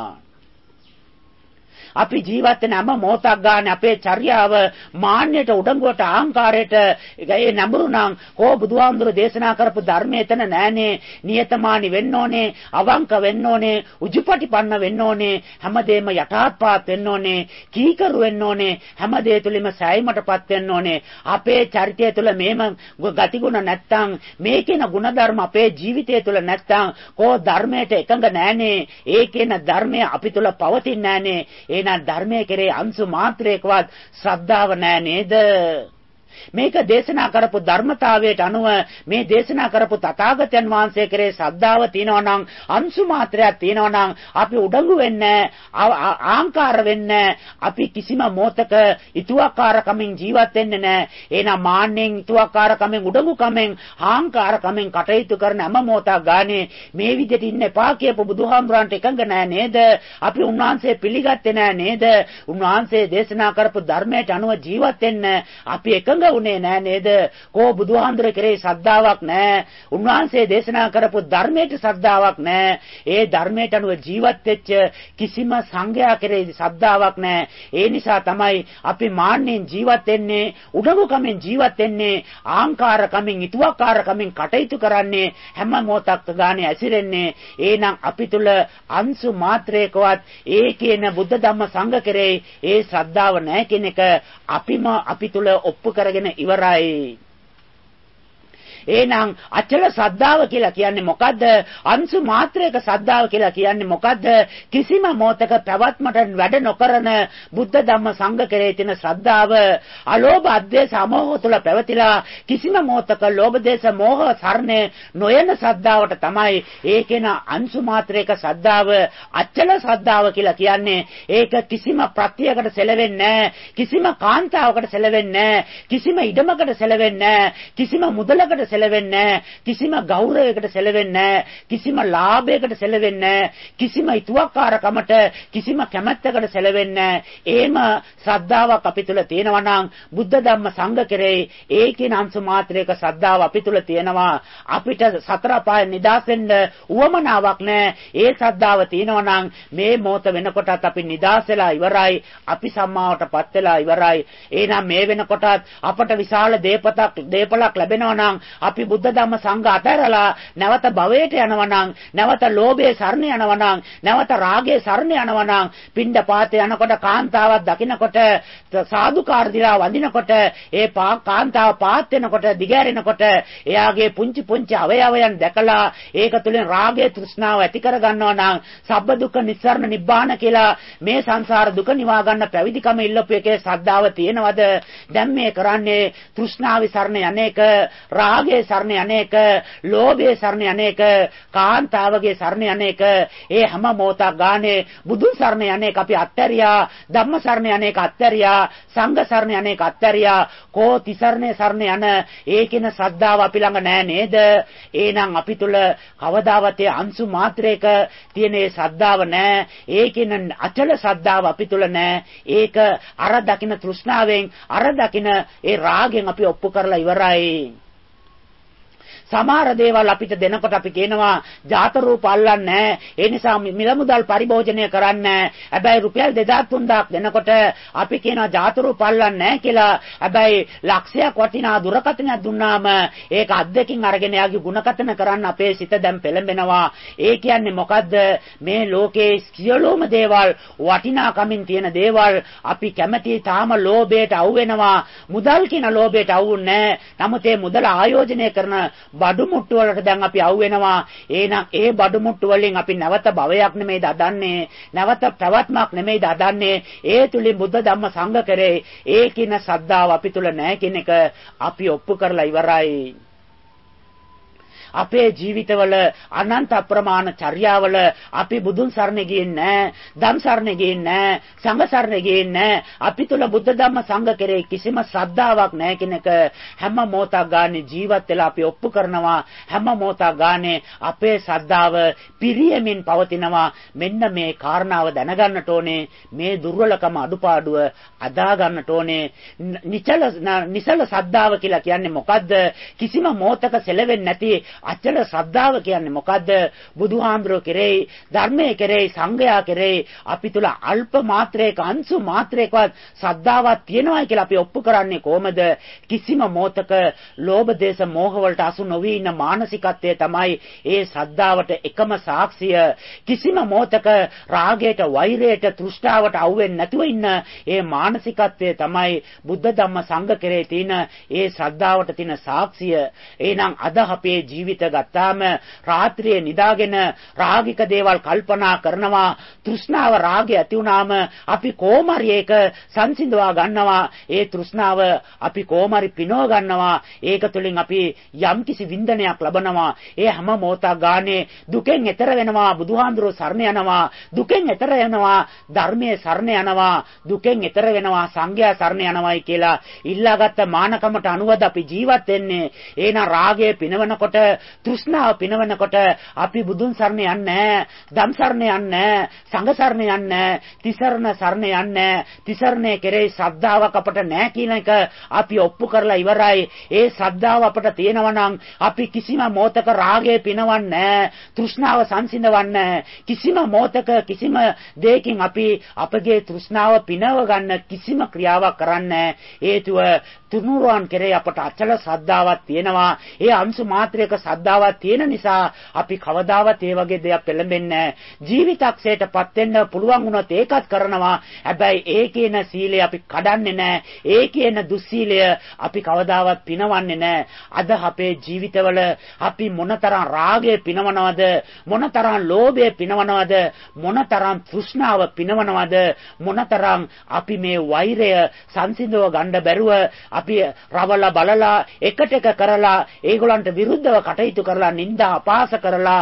අපි ජීවත් වෙන හැම මොහොතක් ගන්න අපේ චර්යාව මාන්නයට, උඩඟුවට, අහංකාරයට ඒ නැඹුරුනම් කෝ බුදුහාමුදුරු දේශනා කරපු ධර්මයේ එතන නෑනේ. නියතමානි වෙන්න ඕනේ, අවංක වෙන්න ඕනේ, උජුපටිපන්න වෙන්න ඕනේ, හැමදේම යටාත්පාත් වෙන්න ඕනේ, කීකරු වෙන්න ඕනේ, හැමදේ තුලින්ම සෑයීමටපත් වෙන්න ඕනේ. අපේ චරිතය තුල මේම ගතිගුණ නැත්තම්, මේ කියන ගුණධර්ම අපේ ජීවිතය තුල නැත්තම් කෝ ධර්මයට එකඟ නෑනේ. ඒ කියන ධර්මය අපි තුල පවතින්නේ නෑනේ. ධර්මයේ කෙරේ අංශු මාත්‍රයකවත් ශ්‍රද්ධාව නැහැ නේද? මේක දේශනා කරපු ධර්මතාවයට අනුව මේ දේශනා කරපු තථාගතයන් වහන්සේ කෙරේ ශ්‍රද්ධාව තියෙනවා නම්, අංශු මාත්‍රයක් තියෙනවා නම් අපි උඩඟු වෙන්නේ, ආහංකාර වෙන්නේ, අපි කිසිම මොහතක ඊතුවක්කාරකමින් ජීවත් වෙන්නේ නැහැ. එහෙනම් මාන්නෙන්, ඊතුවක්කාරකමින්, උඩඟුකමින්, ආහංකාරකමින් කටයුතු කරන හැම මොහතක් ගානේ මේ විදිහට ඉන්න එපා කියපු බුදුහාමුදුරන්ට එකඟ නැහැ නේද? අපි උන්වහන්සේ පිළිගත්තේ නැහැ නේද? උන්වහන්සේ දේශනා කරපු ධර්මයට අනුව ජීවත් වෙන්න අපි එකඟ උනේ නෑ නේද? කෝ බුදුහාමුදුර කෙරේ ශ්‍රද්ධාවක් නෑ. උන්වහන්සේ දේශනා කරපු ධර්මයට ශ්‍රද්ධාවක් නෑ. ඒ ධර්මයට අනුව ජීවත් වෙච්ච කිසිම සංඝයා කෙරේ ශ්‍රද්ධාවක් නෑ. ඒ නිසා තමයි අපි මාන්නෙන් ජීවත් වෙන්නේ, උඩඟුකමින් ජීවත් වෙන්නේ, ආහංකාරකමින්, ඊතුවක්කාරකමින් කටයුතු කරන්නේ, හැම මොහොතක් ගානේ ඇසිරෙන්නේ. එහෙනම් අපි තුල අංශු මාත්‍රයකවත් ඒ කියන බුද්ධ ධම්ම සංඝ කෙරේ ඒ ශ්‍රද්ධාව නෑ කියන එක අපි තුල ඔප්පු කරගෙන ඉවරයි. එහෙනම් අචල ශ්‍රද්ධාව කියලා කියන්නේ මොකද්ද? අංශු මාත්‍රයක ශ්‍රද්ධාව කියලා කියන්නේ මොකද්ද? කිසිම මොහතක පැවැත්මට වැඩ නොකරන බුද්ධ ධම්ම සංඝ කෙරේ තියෙන ශ්‍රද්ධාව. අලෝභ, අද්වේෂ, අමෝහ තුළ පැවතිලා කිසිම මොහතක ලෝභ, දේශ, මෝහ සරණේ නොයන ශ්‍රද්ධාවට තමයි ඒකේන අංශු මාත්‍රයක ශ්‍රද්ධාව අචල ශ්‍රද්ධාව කියලා කියන්නේ. ඒක කිසිම ප්‍රත්‍යයකට සැලෙන්නේ නැහැ. කිසිම කාන්තාවකට සැලෙන්නේ නැහැ. කිසිම ඉඩමකට සැලෙන්නේ නැහැ. කිසිම මුදලකට සැලෙන්නේ නැහැ. කිසිම ගෞරවයකට සැලෙන්නේ නැහැ. කිසිම ලාභයකට සැලෙන්නේ නැහැ. කිසිම ඊතුවක්කාරකමට, කිසිම කැමැත්තකට සැලෙන්නේ නැහැ. එහෙම ශ්‍රද්ධාවක් අපි තුල තියෙනවා නම් බුද්ධ ධම්ම සංඝ කෙරෙහි ඒකේ අංශ මාත්‍රයක ශ්‍රද්ධාව අපි තුල තියෙනවා. අපිට සතර පාය නිදාස් වෙන්න උවමනාවක් නැහැ. ඒ ශ්‍රද්ධාව තියෙනවා නම් මේ මොහොත වෙනකොටත් අපි නිදාස් වෙලා ඉවරයි. අපි සම්මාවටපත් වෙලා ඉවරයි. එහෙනම් මේ වෙනකොටත් අපට විශාල දේපලක් ලැබෙනවා නම් අපි බුද්ධ ධම්ම සංඝ අතරලා නැවත භවයට යනවා නම්, නැවත ලෝභයේ සරණ යනවා නම්, නැවත රාගයේ සරණ යනවා නම්, පින්ඩ පාතේ යනකොට කාන්තාවක් දකින්නකොට, සාදුකාර දිලා වඳිනකොට, ඒ කාන්තාව පාත් වෙනකොට, දිගෑරෙනකොට, එයාගේ පුංචි පුංචි අවයවයන් දැකලා ඒක තුළින් රාගයේ තෘෂ්ණාව ඇති කර ගන්නවා නම්, සබ්බ දුක්ඛ නිස්සාරණ නිබ්බාන කියලා මේ සංසාර දුක නිවා ගන්න පැවිදිකම ඉල්ලපු එකේ ශ්‍රද්ධාව තියෙනවද? දැන් මේ කරන්නේ තෘෂ්ණාව විසරණ යන්නේක, රාගය රාගයේ සරණ යන්නේක, ලෝභයේ සරණ යන්නේක, කාන්තාවගේ සරණ යන්නේක, ඒ හැම මොහොතක් ගානේ බුදුන් සරණ යන්නේක අපි අත්හැරියා, ධම්ම සරණ යන්නේක අත්හැරියා, සංඝ සරණ යන්නේක අත්හැරියා. කෝ තිසරණේ සරණ යන ඒකින ශ්‍රද්ධාව අපි ළඟ නෑ නේද? එහෙනම් අපි තුල කවදාවත් අංශු මාත්‍රයක තියෙන ඒ ශ්‍රද්ධාව නෑ. ඒකින අචල ශ්‍රද්ධාව අපි තුල නෑ. ඒක අර දකින්න තෘෂ්ණාවෙන්, අර දකින්න ඒ රාගෙන් අපි ඔප්පු කරලා ඉවරයි. සමහර දේවල් අපිට දෙනකොට අපි කියනවා ජාත රූප අල්ලන්නේ නැහැ. ඒ නිසා මිල මුදල් පරිභෝජනය කරන්නේ නැහැ. හැබැයි රුපියල් 2000-3000ක් දෙනකොට අපි කියනවා ජාත රූප අල්ලන්නේ නැහැ කියලා. හැබැයි ලක්ෂයක් වටිනා දුරකථනයක් දුන්නාම ඒක අද්දකින් අරගෙන යාගේ ಗುಣකථන කරන්න අපේ සිත දැන් පෙළඹෙනවා. ඒ කියන්නේ මොකද්ද? මේ ලෝකේ සියලුම දේවල් වටිනාකමින් තියෙන දේවල් අපි කැමති තාම ලෝභයට අවු වෙනවා. මුදල් කියන ලෝභයට අවුන්නේ නැහැ. නමුත් ඒ මුදල ආයෝජනය කරන බඩු මුට්ටු වලට දැන් අපි අවු වෙනවා. එහෙනම් ඒ බඩු මුට්ටු වලින් අපි නැවත භවයක් නෙමෙයි දදන්නේ, නැවත ප්‍රවත්මක් නෙමෙයි දදන්නේ. ඒ තුලින් බුද්ධ ධම්ම සංඝ කරේ ඒ කින ශ්‍රද්ධාව අපි තුල නැහැ කියන එක අපි ඔප්පු කරලා ඉවරයි. අපේ ජීවිතවල අනන්ත අප්‍රමාණ චර්යාවල අපි බුදුන් සරණ ගියේ නැහැ, ධම් සරණ ගියේ නැහැ, සංඝ සරණ ගියේ නැහැ. අපි තුල බුද්ධ ධම්ම සංඝ කෙරේ කිසිම ශ්‍රද්ධාවක් නැහැ කියන එක හැම මොහොතක් ගානේ ජීවත් වෙලා අපි ඔප්පු කරනවා. හැම මොහොතක් ගානේ අපේ ශ්‍රද්ධාව පිරියමින් පවතිනවා. මෙන්න මේ කාරණාව දැනගන්නට ඕනේ. මේ දුර්වලකම අඩුපාඩුව අදා ගන්නට ඕනේ. නිසල ශ්‍රද්ධාව කියලා කියන්නේ මොකද්ද? කිසිම මොහොතක සැලෙන්නේ නැති අචල ශ්‍රද්ධාව කියන්නේ මොකද්ද? බුදුහාමුදුරුවෝ කෙරෙහි, ධර්මයේ කෙරෙහි, සංඝයා කෙරෙහි අපි තුල අල්ප මාත්‍රයක, අංශු මාත්‍රයකවත් ශ්‍රද්ධාවක් තියෙනවායි කියලා අපි ඔප්පු කරන්නේ කොහමද? කිසිම මොහතක ලෝභ, දේශ, මෝහ වලට අසු නොවි ඉන්න මානසිකත්වය තමයි ඒ ශ්‍රද්ධාවට එකම සාක්ෂිය. කිසිම මොහතක රාගයට, වෛරයට, තෘෂ්ණාවට අවු වෙන්නේ නැතුව ඉන්න ඒ මානසිකත්වය තමයි බුද්ධ ධම්ම සංඝ කෙරෙහි තියෙන ඒ ශ්‍රද්ධාවට තියෙන සාක්ෂිය. එහෙනම් අද අපේ ජීවිත ගත්තාම රාත්‍රියේ නිදාගෙන රාගික දේවල් කල්පනා කරනවා. තෘෂ්ණාව රාගය ඇති වුනාම අපි කොහොමරි ඒක සංසිඳවා ගන්නවා. ඒ තෘෂ්ණාව අපි කොහොමරි පිනව ගන්නවා. ඒක තුළින් අපි යම්කිසි වින්දනයක් ලබනවා. ඒ හැම මොහොතක් ගානේ දුකෙන් එතර වෙනවා. බුදුහාඳුරෝ සරණ යනවා. දුකෙන් එතර වෙනවා. ධර්මයේ සරණ යනවා. දුකෙන් එතර වෙනවා. සංඝයා සරණ යනවායි කියලා ඉල්ලාගත්ත මානකමට අනුවද අපි ජීවත් වෙන්නේ. එහෙනම් රාගය පිනවනකොට, තෘෂ්ණාව පිනවනකොට අපි බුදුන් සරණ යන්නේ නැහැ, ධම් සරණ යන්නේ නැහැ, සංඝ සරණ යන්නේ නැහැ, තිසරණ සරණ යන්නේ නැහැ. තිසරණේ කෙරෙහි ශ්‍රද්ධාවක් අපට නැහැ කියන එක අපි ඔප්පු කරලා ඉවරයි. ඒ ශ්‍රද්ධාව අපට තියෙනවා නම් අපි කිසිම මොහතක රාගය පිනවන්නේ නැහැ, තෘෂ්ණාව සංසිඳවන්නේ නැහැ. කිසිම මොහතක කිසිම දෙයකින් අපි අපගේ තෘෂ්ණාව පිනව ගන්න කිසිම ක්‍රියාවක් කරන්නේ නැහැ. හේතුව තුනුරුවන් කෙරෙහි අපට අචල ශ්‍රද්ධාවක් තියෙනවා. ඒ අංශු මාත්‍රයක ශ්‍රද්ධාවක් තියෙන නිසා අපි කවදාවත් ඒ වගේ දෙයක් පෙළඹෙන්නේ නැහැ. ජීවිතක්ෂයටපත් වෙන්න පුළුවන් වුණොත් ඒකත් කරනවා. හැබැයි ඒ කියන සීලය අපි කඩන්නේ නැහැ. ඒ කියන දුස්සීලය අපි කවදාවත් පිනවන්නේ නැහැ. අද අපේ ජීවිතවල අපි මොනතරම් රාගය පිනවනවද, මොනතරම් ලෝභය පිනවනවද, මොනතරම් තෘෂ්ණාව පිනවනවද, මොනතරම් අපි මේ වෛරය සංසිඳව ගන්න බැරුව අපි රවලා බලලා එකට එක කරලා ඒගොල්ලන්ට විරුද්ධව කටයුතු කරලා නිନ୍ଦා අපහාස කරලා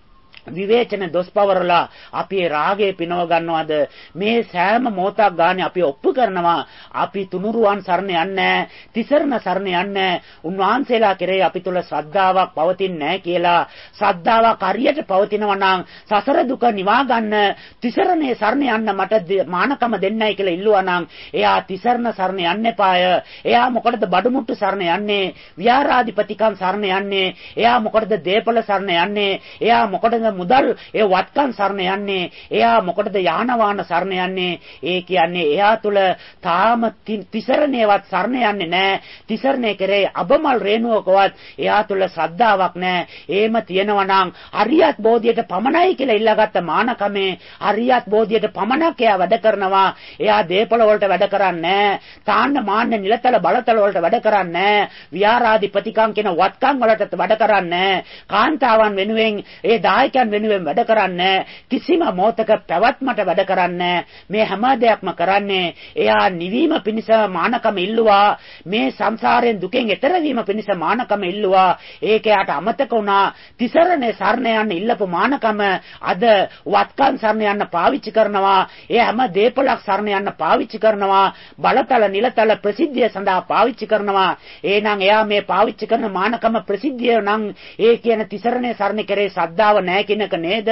විවේචන දොස් පවරලා අපි රාගය පිනව ගන්නවද? මේ සෑම මොහොතක් ගානේ අපි ඔප්පු කරනවා. අපි තුනුරුවන් සරණ යන්නේ, තිසරණ සරණ යන්නේ. උන්වහන්සේලා කෙරෙහි අපි තුල ශ්‍රද්ධාවක් පවතින්නේ නැහැ කියලා. ශ්‍රද්ධාවක් හරියට පවතිනවා නම් සසර දුක නිවා ගන්න තිසරණේ සරණ යන්න මට මානකම දෙන්නයි කියලා ඉල්ලුවා නම් එයා තිසරණ සරණ යන්න එපාය. එයා මොකටද බඩමුට්ටු සරණ යන්නේ? විහාරාධිපතිකම් සරණ යන්නේ? එයා මොකටද දේපල සරණ යන්නේ? එයා මොකටද මුදල් ඒ වත්කම් සරණ යන්නේ? එයා මොකටද යාන වාහන සරණ යන්නේ? ඒ කියන්නේ එයා තුල තාම තිසරණේවත් සරණ යන්නේ නැහැ. තිසරණේ කරේ අබමල් රේණුවකවත් එයා තුල ශ්‍රද්ධාවක් නැහැ. එහෙම තියෙනවා නම් අරියත් බෝධියට පමණයි කියලා ඉල්ලාගත්ත මානකමේ අරියත් බෝධියට පමණක් එයා වැඩ කරනවා. එයා දේපල වලට වැඩ කරන්නේ නැහැ. තාන්න මාන්න නිලතල බලතල වලට වැඩ කරන්නේ නැහැ. විහාරාධිපතිකම් කියන වත්කම් වලට වැඩ කරන්නේ නැහැ. කාන්තාවන් වෙනුවෙන් ඒ දායකයන් වත්කම් වෙනුවෙන් වැඩ කරන්නේ කිසිම මොහතක පැවැත්මට වැඩ කරන්නේ මේ හැම දෙයක්ම කරන්නේ එයා නිවීම පිණිස මානකම ඉල්ලුවා මේ සංසාරයෙන් දුකෙන් එතර වීම පිණිස මානකම ඉල්ලුවා ඒක යාට අමතක වුණා තිසරණේ සරණ යන්න ඉල්ලපු මානකම අද වත්කම් සරණ යන්න පාවිච්චි කරනවා ඒ හැම දේපලක් සරණ යන්න පාවිච්චි කරනවා බලතල නිලතල ප්‍රසිද්ධිය සඳහා පාවිච්චි කරනවා එහෙනම් එයා මේ පාවිච්චි කරන මානකම ප්‍රසිද්ධිය නම් ඒ කියන තිසරණේ සරණ කරේ ශ්‍රද්ධාව නැහැ කියනක නේද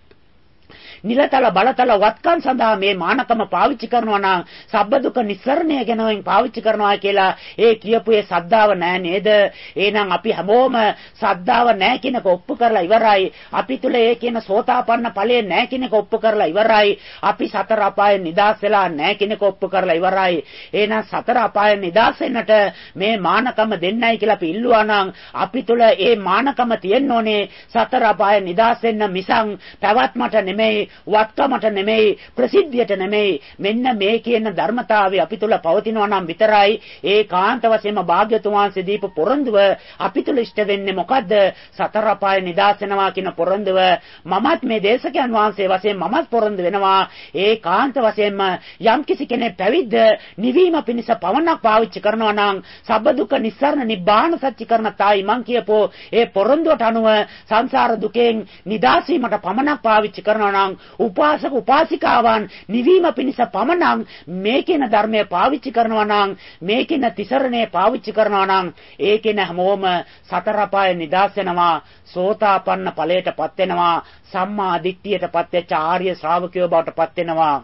නිලතල බලතල වත්කම් සඳහා මේ මානකම පාවිච්චි කරනවා නම් සබ්බ දුක නිස්සරණය ගැනවෙන් පාවිච්චි කරනවා කියලා ඒ කියපු ඒ සද්ධාව නැහැ නේද? එහෙනම් අපි හැමෝම සද්ධාව නැහැ කියනක ඔප්පු කරලා ඉවරයි. අපි තුල ඒ කියන සෝතාපන්න ඵලය නැහැ කියනක ඔප්පු කරලා ඉවරයි. අපි සතර අපායෙන් නිදහස් වෙලා නැහැ කියනක ඔප්පු කරලා ඉවරයි. එහෙනම් සතර අපායෙන් නිදහස් වෙන්නට මේ මානකම දෙන්නයි කියලා අපි ඉල්ලුවා නම් අපි තුල ඒ මානකම තියෙන්න ඕනේ සතර අපායෙන් නිදහස් වෙන්න මිසං පැවැත්මට නෙමෙයි වත්කමට නෙමෙයි ප්‍රසිද්ධියට නෙමෙයි මෙන්න මේ කියන ධර්මතාවය අපි තුල පවතිනවා නම් විතරයි ඒකාන්ත වශයෙන්ම භාග්‍යතුන් වහන්සේ දීප පොරොන්දුව අපි තුල ඉෂ්ට වෙන්නේ මොකද්ද සතර අපාය නිදහස් වෙනවා කියන පොරොන්දුව මමත් මේ දේශකයන් වහන්සේ වශයෙන් මමත් පොරොන්දු වෙනවා ඒකාන්ත වශයෙන්ම යම් කිසි කෙනෙක් පැවිද්ද නිවීම පිණිස පවණක් පාවිච්චි කරනවා නම් සබ්බ දුක නිස්සාරණ නිබ්බාන සත්‍ය කරන තායි මං කියපෝ ඒ පොරොන්දුවට අනුව සංසාර දුකෙන් නිදහස් වීමට පමණක් පාවිච්චි කරනවා නම් උපාසක උපාසිකාවන් නිවීම පිණිස පමණක් මේකේන ධර්මය පාවිච්චි කරනවා නම් මේකේන තිසරණේ පාවිච්චි කරනවා නම් ඒකේන හැමෝම සතර අපාය නිදහස් වෙනවා සෝතාපන්න ඵලයටපත් වෙනවා සම්මා දිට්ඨියටපත් වෙච්ච ආර්ය ශ්‍රාවකයෝ බවටපත් වෙනවා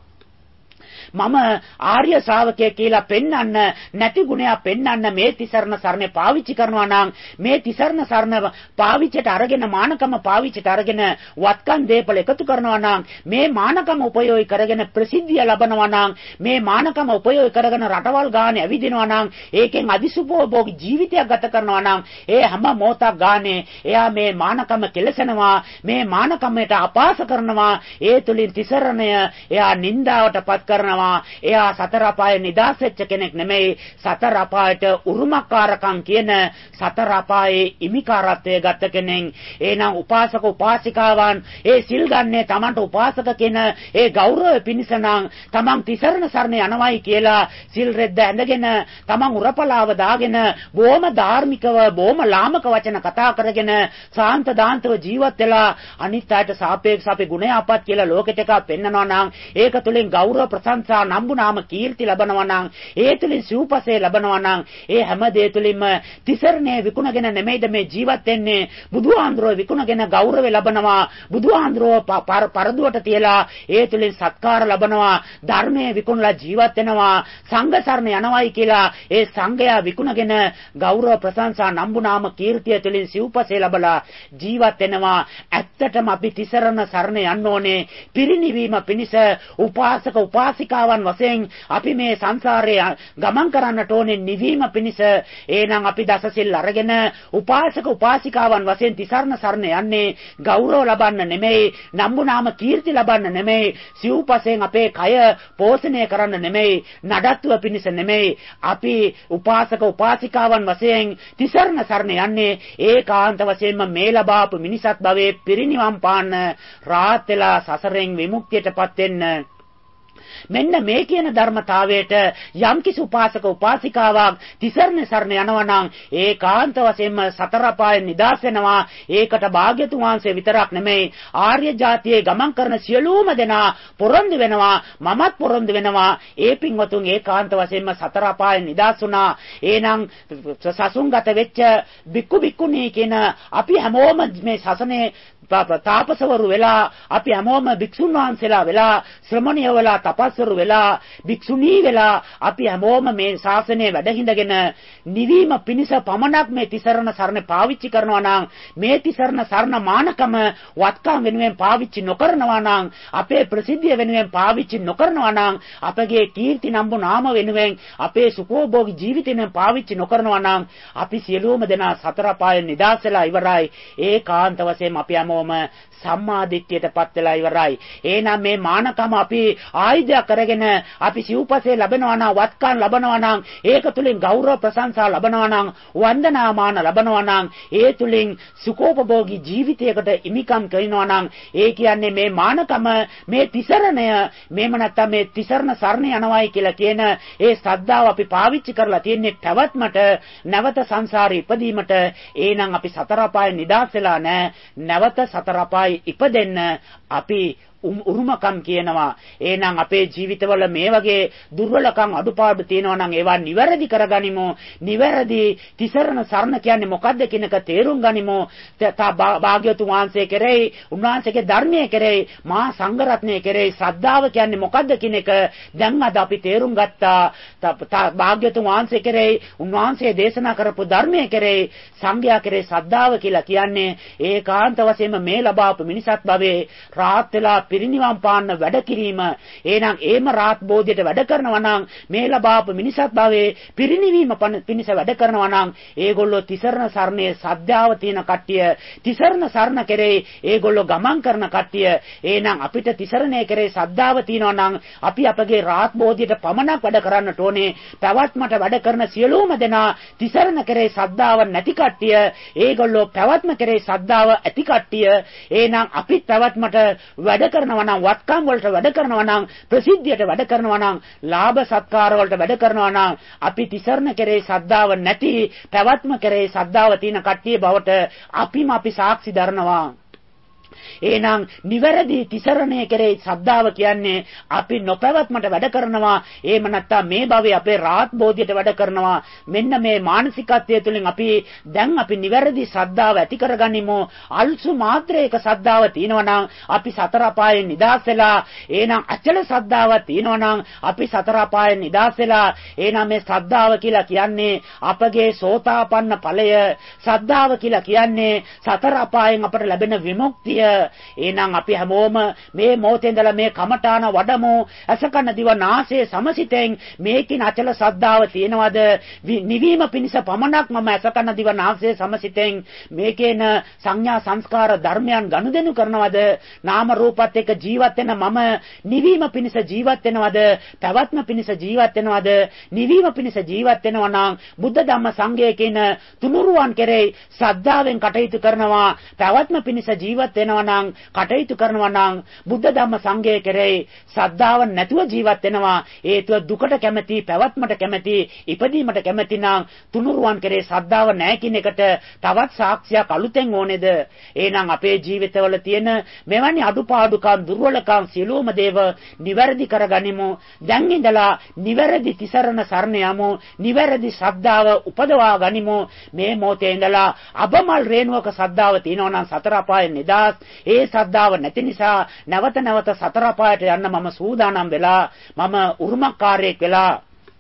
මම ආර්ය ශ්‍රාවකයෙක් කියලා පෙන්වන්න නැති ගුණයක් පෙන්වන්න මේ තිසරණ සරණ පාවිච්චි කරනවා නම් මේ තිසරණ සරණ පාවිච්චිට අරගෙන මානකම පාවිච්චිට අරගෙන වත්කම් දේපල එකතු කරනවා නම් මේ මානකම උපයෝගී කරගෙන ප්‍රසිද්ධිය ලබනවා නම් මේ මානකම උපයෝගී කරගෙන රටවල් ගානේ ඇවිදිනවා නම් ඒකෙන් අදිසුභෝගී ජීවිතයක් ගත කරනවා නම් ඒ හැම මොහොතක් ගානේ එයා මේ මානකම කෙලසනවා මේ මානකමයට අපාස කරනවා ඒ තුලින් තිසරණය එයා නින්දාවටපත් කරනවා එයා සතර අපායේ නිදහස් වෙච්ච කෙනෙක් නෙමෙයි සතර අපායට උරුමකාරකම් කියන සතර අපායේ ඉමිකාරත්වයේ ගත කෙනෙක් එහෙනම් උපාසක උපාසිකාවන් ඒ සිල් ගන්නේ Tamanට උපාසක කියන ඒ ගෞරවය පිණිස නම් Taman තිසරණ සරණ යනවායි කියලා සිල් රෙද්ද ඇඳගෙන Taman උරපලාව දාගෙන බොහොම ධාර්මිකව බොහොම ලාමක වචන කතා කරගෙන සාන්ත දාන්තව ජීවත් වෙලා අනිත් අයට සාපේක්ෂව අපි ගුණය අපත් කියලා ලෝකෙට එකක් පෙන්නනවා නම් ඒක තුලින් ගෞරව ප්‍රශංසා නම්බුනාම කීර්ති ලබනවා නම් ඒ තුලින් සිව්පසේ ලබනවා නම් ඒ හැම දේ තුලින්ම තිසරණේ විකුණගෙන නෙමෙයිද මේ ජීවත් වෙන්නේ බුදුහාඳුරෝ විකුණගෙන ගෞරවය ලබනවා බුදුහාඳුරෝ පරදුවට තියලා ඒ තුලින් සත්කාර ලබනවා ධර්මයේ විකුණලා ජීවත් වෙනවා සංඝ සරණ යනවායි කියලා ඒ සංඝයා විකුණගෙන ගෞරව ප්‍රශංසා නම්බුනාම කීර්තිය තුලින් සිව්පසේ ලබලා ජීවත් වෙනවා ඇත්තටම අපි තිසරණ සරණ යන්න ඕනේ පිරිනිවීම පිණිස උපාසක උපාසිකාවන් වශයෙන් අපි මේ සංසාරේ ගමන් කරන්නට ඕනේ නිවීම පිණිස එහෙනම් අපි දසසිල් අරගෙන උපාසක උපාසිකාවන් වශයෙන් තිසරණ සරණ යන්නේ ගෞරව ලබන්න නෙමෙයි නම්බුනාම කීර්ති ලබන්න නෙමෙයි සිව්පසෙන් අපේ කය පෝෂණය කරන්න නෙමෙයි නඩත්තුව පිණිස නෙමෙයි අපි උපාසක උපාසිකාවන් වශයෙන් තිසරණ සරණ යන්නේ ඒකාන්ත වශයෙන්ම මේ ලබාපු මිනිසත් භවයේ පිරිනිවන් පාන්න රාහත් වෙලා සසරෙන් විමුක්තියටපත් වෙන්න මෙන්න මේ කියන ධර්මතාවයට යම්කිසි උපාසක උපාසිකාවක් තිසරණ සරණ යනවා නම් ඒකාන්ත වශයෙන්ම සතර අපායෙන් නිදහස් වෙනවා ඒකට භාග්‍යතුන් වහන්සේ විතරක් නෙමෙයි ආර්ය ජාතියේ ගමන් කරන සියලුම දෙනා පොරොන්දු වෙනවා මමත් පොරොන්දු වෙනවා ඒ පින්වතුන් ඒකාන්ත වශයෙන්ම සතර අපායෙන් නිදහස් වුණා එහෙනම් සසුන්ගත වෙච්ච බික්කු බික්කුණී කියන අපි හැමෝම මේ සසනේ තාපසවරු වෙලා අපි හැමෝම භික්ෂුන් වහන්සේලා වෙලා ශ්‍රමණිය වෙලා තපස්වරු වෙලා භික්ෂුණී වෙලා අපි හැමෝම මේ ශාසනයේ වැඩ හිඳගෙන නිවීම පිණිස පමණක් මේ තිසරණ සරණ පාවිච්චි කරනවා නම් මේ තිසරණ සරණ මානකම වත්කම් වෙනුවෙන් පාවිච්චි නොකරනවා නම් අපේ ප්‍රසිද්ධිය වෙනුවෙන් පාවිච්චි නොකරනවා නම් අපගේ කීර්ති නම්බු නාම වෙනුවෙන් අපේ සුඛෝභෝගී ජීවිතෙන් පාවිච්චි නොකරනවා නම් අපි සියලුම දෙනා සතර පායෙන් නිදහස් වෙලා ඉවරයි ඒකාන්ත වශයෙන් අපි හැමෝම සම්මා දිට්ඨියටපත් වෙලා ඉවරයි. එහෙනම් මේ මානකම අපි ආයුධයක් කරගෙන අපි සිව්පසේ ලබනවා නම් වත්කම් ලබනවා නම් ඒක තුලින් ගෞරව ප්‍රශංසා ලබනවා නම් වන්දනාමාන ලබනවා නම් ඒ තුලින් සුඛෝපභෝගී ජීවිතයකට ඉමිකම් කරනවා නම් ඒ කියන්නේ මේ මානකම මේ තිසරණය මේම නැත්තම් මේ තිසරණ සරණ යනවායි කියලා කියන ඒ ශ්‍රද්ධාව අපි පාවිච්චි කරලා තියෙන්නේ පැවැත්මට නැවත සංසාරේ ඉපදීමට. එහෙනම් අපි සතර අපායෙන් නිදහස් වෙලා නැහැ. නැවත සතර අපායේ ඉපදෙන්න අපි උරුමකම් කියනවා. එහෙනම් අපේ ජීවිතවල මේ වගේ දුර්වලකම් අඩුපාඩු තියෙනවා නම් ඒවා නිවැරදි කරගනිමු. නිවැරදි තිසරණ සරණ කියන්නේ මොකද්ද කියන එක තේරුම් ගනිමු. භාග්‍යවතුන් වහන්සේ කෙරෙහි, උන්වහන්සේගේ ධර්මයේ කෙරෙහි, මහා සංඝරත්නයේ කෙරෙහි ශ්‍රද්ධාව කියන්නේ මොකද්ද කියන එක දැන් අද අපි තේරුම් ගත්තා. භාග්‍යවතුන් වහන්සේ කෙරෙහි, උන්වහන්සේ දේශනා කරපු ධර්මයේ කෙරෙහි, සංඝයා කෙරෙහි ශ්‍රද්ධාව කියලා කියන්නේ ඒකාන්ත වශයෙන්ම මේ ලබාපු මිනිසත් භවයේ රාහත් වෙලා පිරිනිවන් පාන්න වැඩ කිරීම. එහෙනම් ඒම රාත් බෝධියට වැඩ කරනවා නම් මේ ලබාපු මිනිසත් භවයේ පිරිනිවීම පිණිස වැඩ කරනවා නම් ඒගොල්ලෝ තිසරණ සරණේ සද්ධාව තියෙන කට්ටිය, තිසරණ සරණ කෙරේ ඒගොල්ලෝ ගමන් කරන කට්ටිය. එහෙනම් අපිට තිසරණේ කෙරේ සද්ධාව තියෙනවා නම් අපි අපගේ රාත් බෝධියට පමණක් වැඩ කරන්නට ඕනේ. පැවැත්මට වැඩ කරන සියලුම දෙනා තිසරණ කෙරේ සද්ධාව නැති කට්ටිය, ඒගොල්ලෝ පැවැත්ම කෙරේ සද්ධාව ඇති කට්ටිය. එහෙනම් අපිත් පැවැත්මට වැඩ කරනවා නම්, වත්කම් වලට වැඩ කරනවා නම්, ප්‍රසිද්ධියට වැඩ කරනවා නම්, ලාභ සත්කාර වලට වැඩ කරනවා නම් අපි තිසරණ කෙරේ ශ්‍රද්ධාව නැති පැවැත්ම කෙරේ ශ්‍රද්ධාව තියෙන කට්ටිය බවට අපි සාක්ෂි දරනවා. එහෙනම් නිවැරදි තිසරණයේ කෙරේ ශ්‍රද්ධාව කියන්නේ අපි නොපැවැත්මට වැඩ කරනවා. එහෙම නැත්නම් මේ භවයේ අපේ රාහත් බෝධියට වැඩ කරනවා. මෙන්න මේ මානසිකත්වය තුළින් අපි නිවැරදි ශ්‍රද්ධාව ඇති කරගනිමු. අල්සු මාත්‍රයක ශ්‍රද්ධාව තියෙනවා නම් අපි සතර අපායෙන් නිදහස් වෙලා, එහෙනම් අචල ශ්‍රද්ධාවක් තියෙනවා නම් අපි සතර අපායෙන් නිදහස් වෙලා. එහෙනම් මේ ශ්‍රද්ධාව කියලා කියන්නේ අපගේ සෝතාපන්න ඵලය. ශ්‍රද්ධාව කියලා කියන්නේ සතර අපායෙන් අපට ලැබෙන විමුක්තිය. එහෙනම් අපි හැමෝම මේ මොහොතේ ඉඳලා මේ කමඨාන වඩමු. අසකන දිව නාසය සමසිතෙන් මේකින අචල ශ්‍රද්ධාව තියෙනවද? නිවීම පිණිස පමණක් මම අසකන දිව නාසය සමසිතෙන් මේකේන සංඥා සංස්කාර ධර්මයන් ගනුදෙනු කරනවද? නාම රූපත් එක්ක ජීවත් වෙන මම නිවීම පිණිස ජීවත් වෙනවද? පැවැත්ම පිණිස ජීවත් වෙනවද? නිවීම පිණිස ජීවත් වෙනවා නම් බුද්ධ ධම්ම සංඝය කියන තුනුරුවන් කෙරෙහි ශ්‍රද්ධාවෙන් කටයුතු කරනවා. පැවැත්ම පිණිස ජීවත් වෙනවා නම්, කටයුතු කරනවා නම් බුද්ධ ධම්ම සංඝය කෙරෙහි ශ්‍රද්ධාව නැතුව ජීවත් වෙනවා. හේතුව දුකට කැමැති, පැවැත්මට කැමැති, ඉපදීමට කැමැති නම් තුනුරුවන් කෙරෙහි ශ්‍රද්ධාව නැහැ කියන එකට තවත් සාක්ෂියක් අලුතෙන් ඕනේද? එහෙනම් අපේ ජීවිතවල තියෙන මෙවැනි අඩුපාඩුකම්, දුර්වලකම් සියලුම දේව නිවැරදි කරගනිමු. දැන් ඉඳලා නිවැරදි තිසරණ සරණ යමු. නිවැරදි ශ්‍රද්ධාව උපදවා ගනිමු. මේ මොහොතේ ඉඳලා අබමල් රේණුවක ශ්‍රද්ධාව තියෙනවා නම් සතර අපායෙන් නිදහස්. ඒ ශ්‍රද්ධාව නැති නිසා නැවත නැවත සතර අපායට යන්න මම සූදානම් වෙලා, මම උරුමකාරයෙක් වෙලා.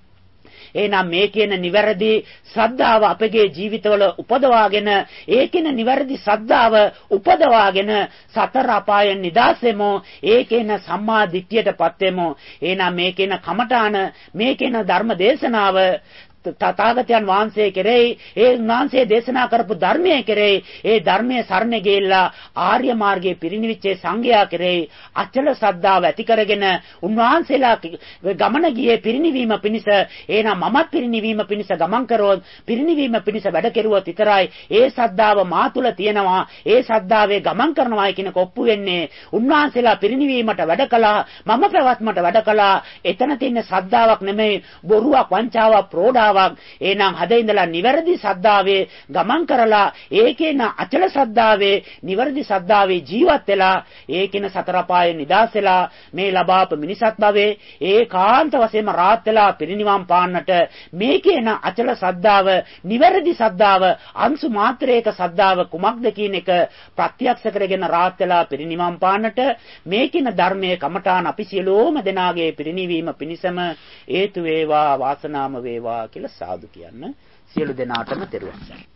එහෙනම් මේ කියන නිවැරදි ශ්‍රද්ධාව අපගේ ජීවිතවල උපදවාගෙන, ඒකින නිවැරදි ශ්‍රද්ධාව උපදවාගෙන සතර අපායෙන් නිදහස් වෙමු. ඒකේන සම්මා දිට්ඨියටපත් වෙමු. එහෙනම් මේ කියන කමඨාන, මේ කියන ධර්ම දේශනාව තථාගතයන් වහන්සේ කෙරෙහි, ඒ වහන්සේ දේශනා කරපු ධර්මයේ කෙරෙහි, ඒ ධර්මයේ සරණ ගෙilla ආර්ය මාර්ගයේ පිරිනිවිච්ච සංඝයා කෙරෙහි අචල ශ්‍රද්ධාව ඇති කරගෙන උන්වහන්සේලා ගමන ගියේ පිරිනිවීම පිණිස. එහෙනම් මමත් පිරිනිවීම පිණිස ගමන් කරොත්, පිරිනිවීම පිණිස වැඩ කෙරුවොත් විතරයි ඒ ශ්‍රද්ධාව මා තුල තියෙනවා. ඒ ශ්‍රද්ධාවේ ගමන් කරනවායි කියන කොප්පු වෙන්නේ. උන්වහන්සේලා පිරිනිවීමට වැඩ කළා, මම පැවැත්මට වැඩ කළා. එතන තියෙන ශ්‍රද්ධාවක් නෙමෙයි, බොරුවක්, වංචාවක්, ප්‍රෝඩාවක්. එහෙනම් හද ඉඳලා නිවැරදි ශ්‍රද්ධාවේ ගමන් කරලා, ඒකේන අචල ශ්‍රද්ධාවේ, නිවැරදි ශ්‍රද්ධාවේ ජීවත් වෙලා, ඒකේන සතර පායෙන් නිදහස් වෙලා මේ ලබාපු මිනිසත් භවයේ ඒකාන්ත වශයෙන්ම රාත් වෙලා පිරිනිවන් පාන්නට මේකේන අචල ශ්‍රද්ධාව, නිවැරදි ශ්‍රද්ධාව, අංශු මාත්‍රයක ශ්‍රද්ධාව කුමක්ද කියන එක ප්‍රත්‍යක්ෂ කරගෙන රාත් වෙලා පිරිනිවන් පාන්නට මේකේන ධර්මයේ කමඨාන අපි සියලෝම දෙනාගේ පිරිනිවීම පිණිසම හේතු වේවා, වාසනාම වේවා කියලා සාදු කියන්න. සියලු දෙනාටම තෙරුවන් සරණයි.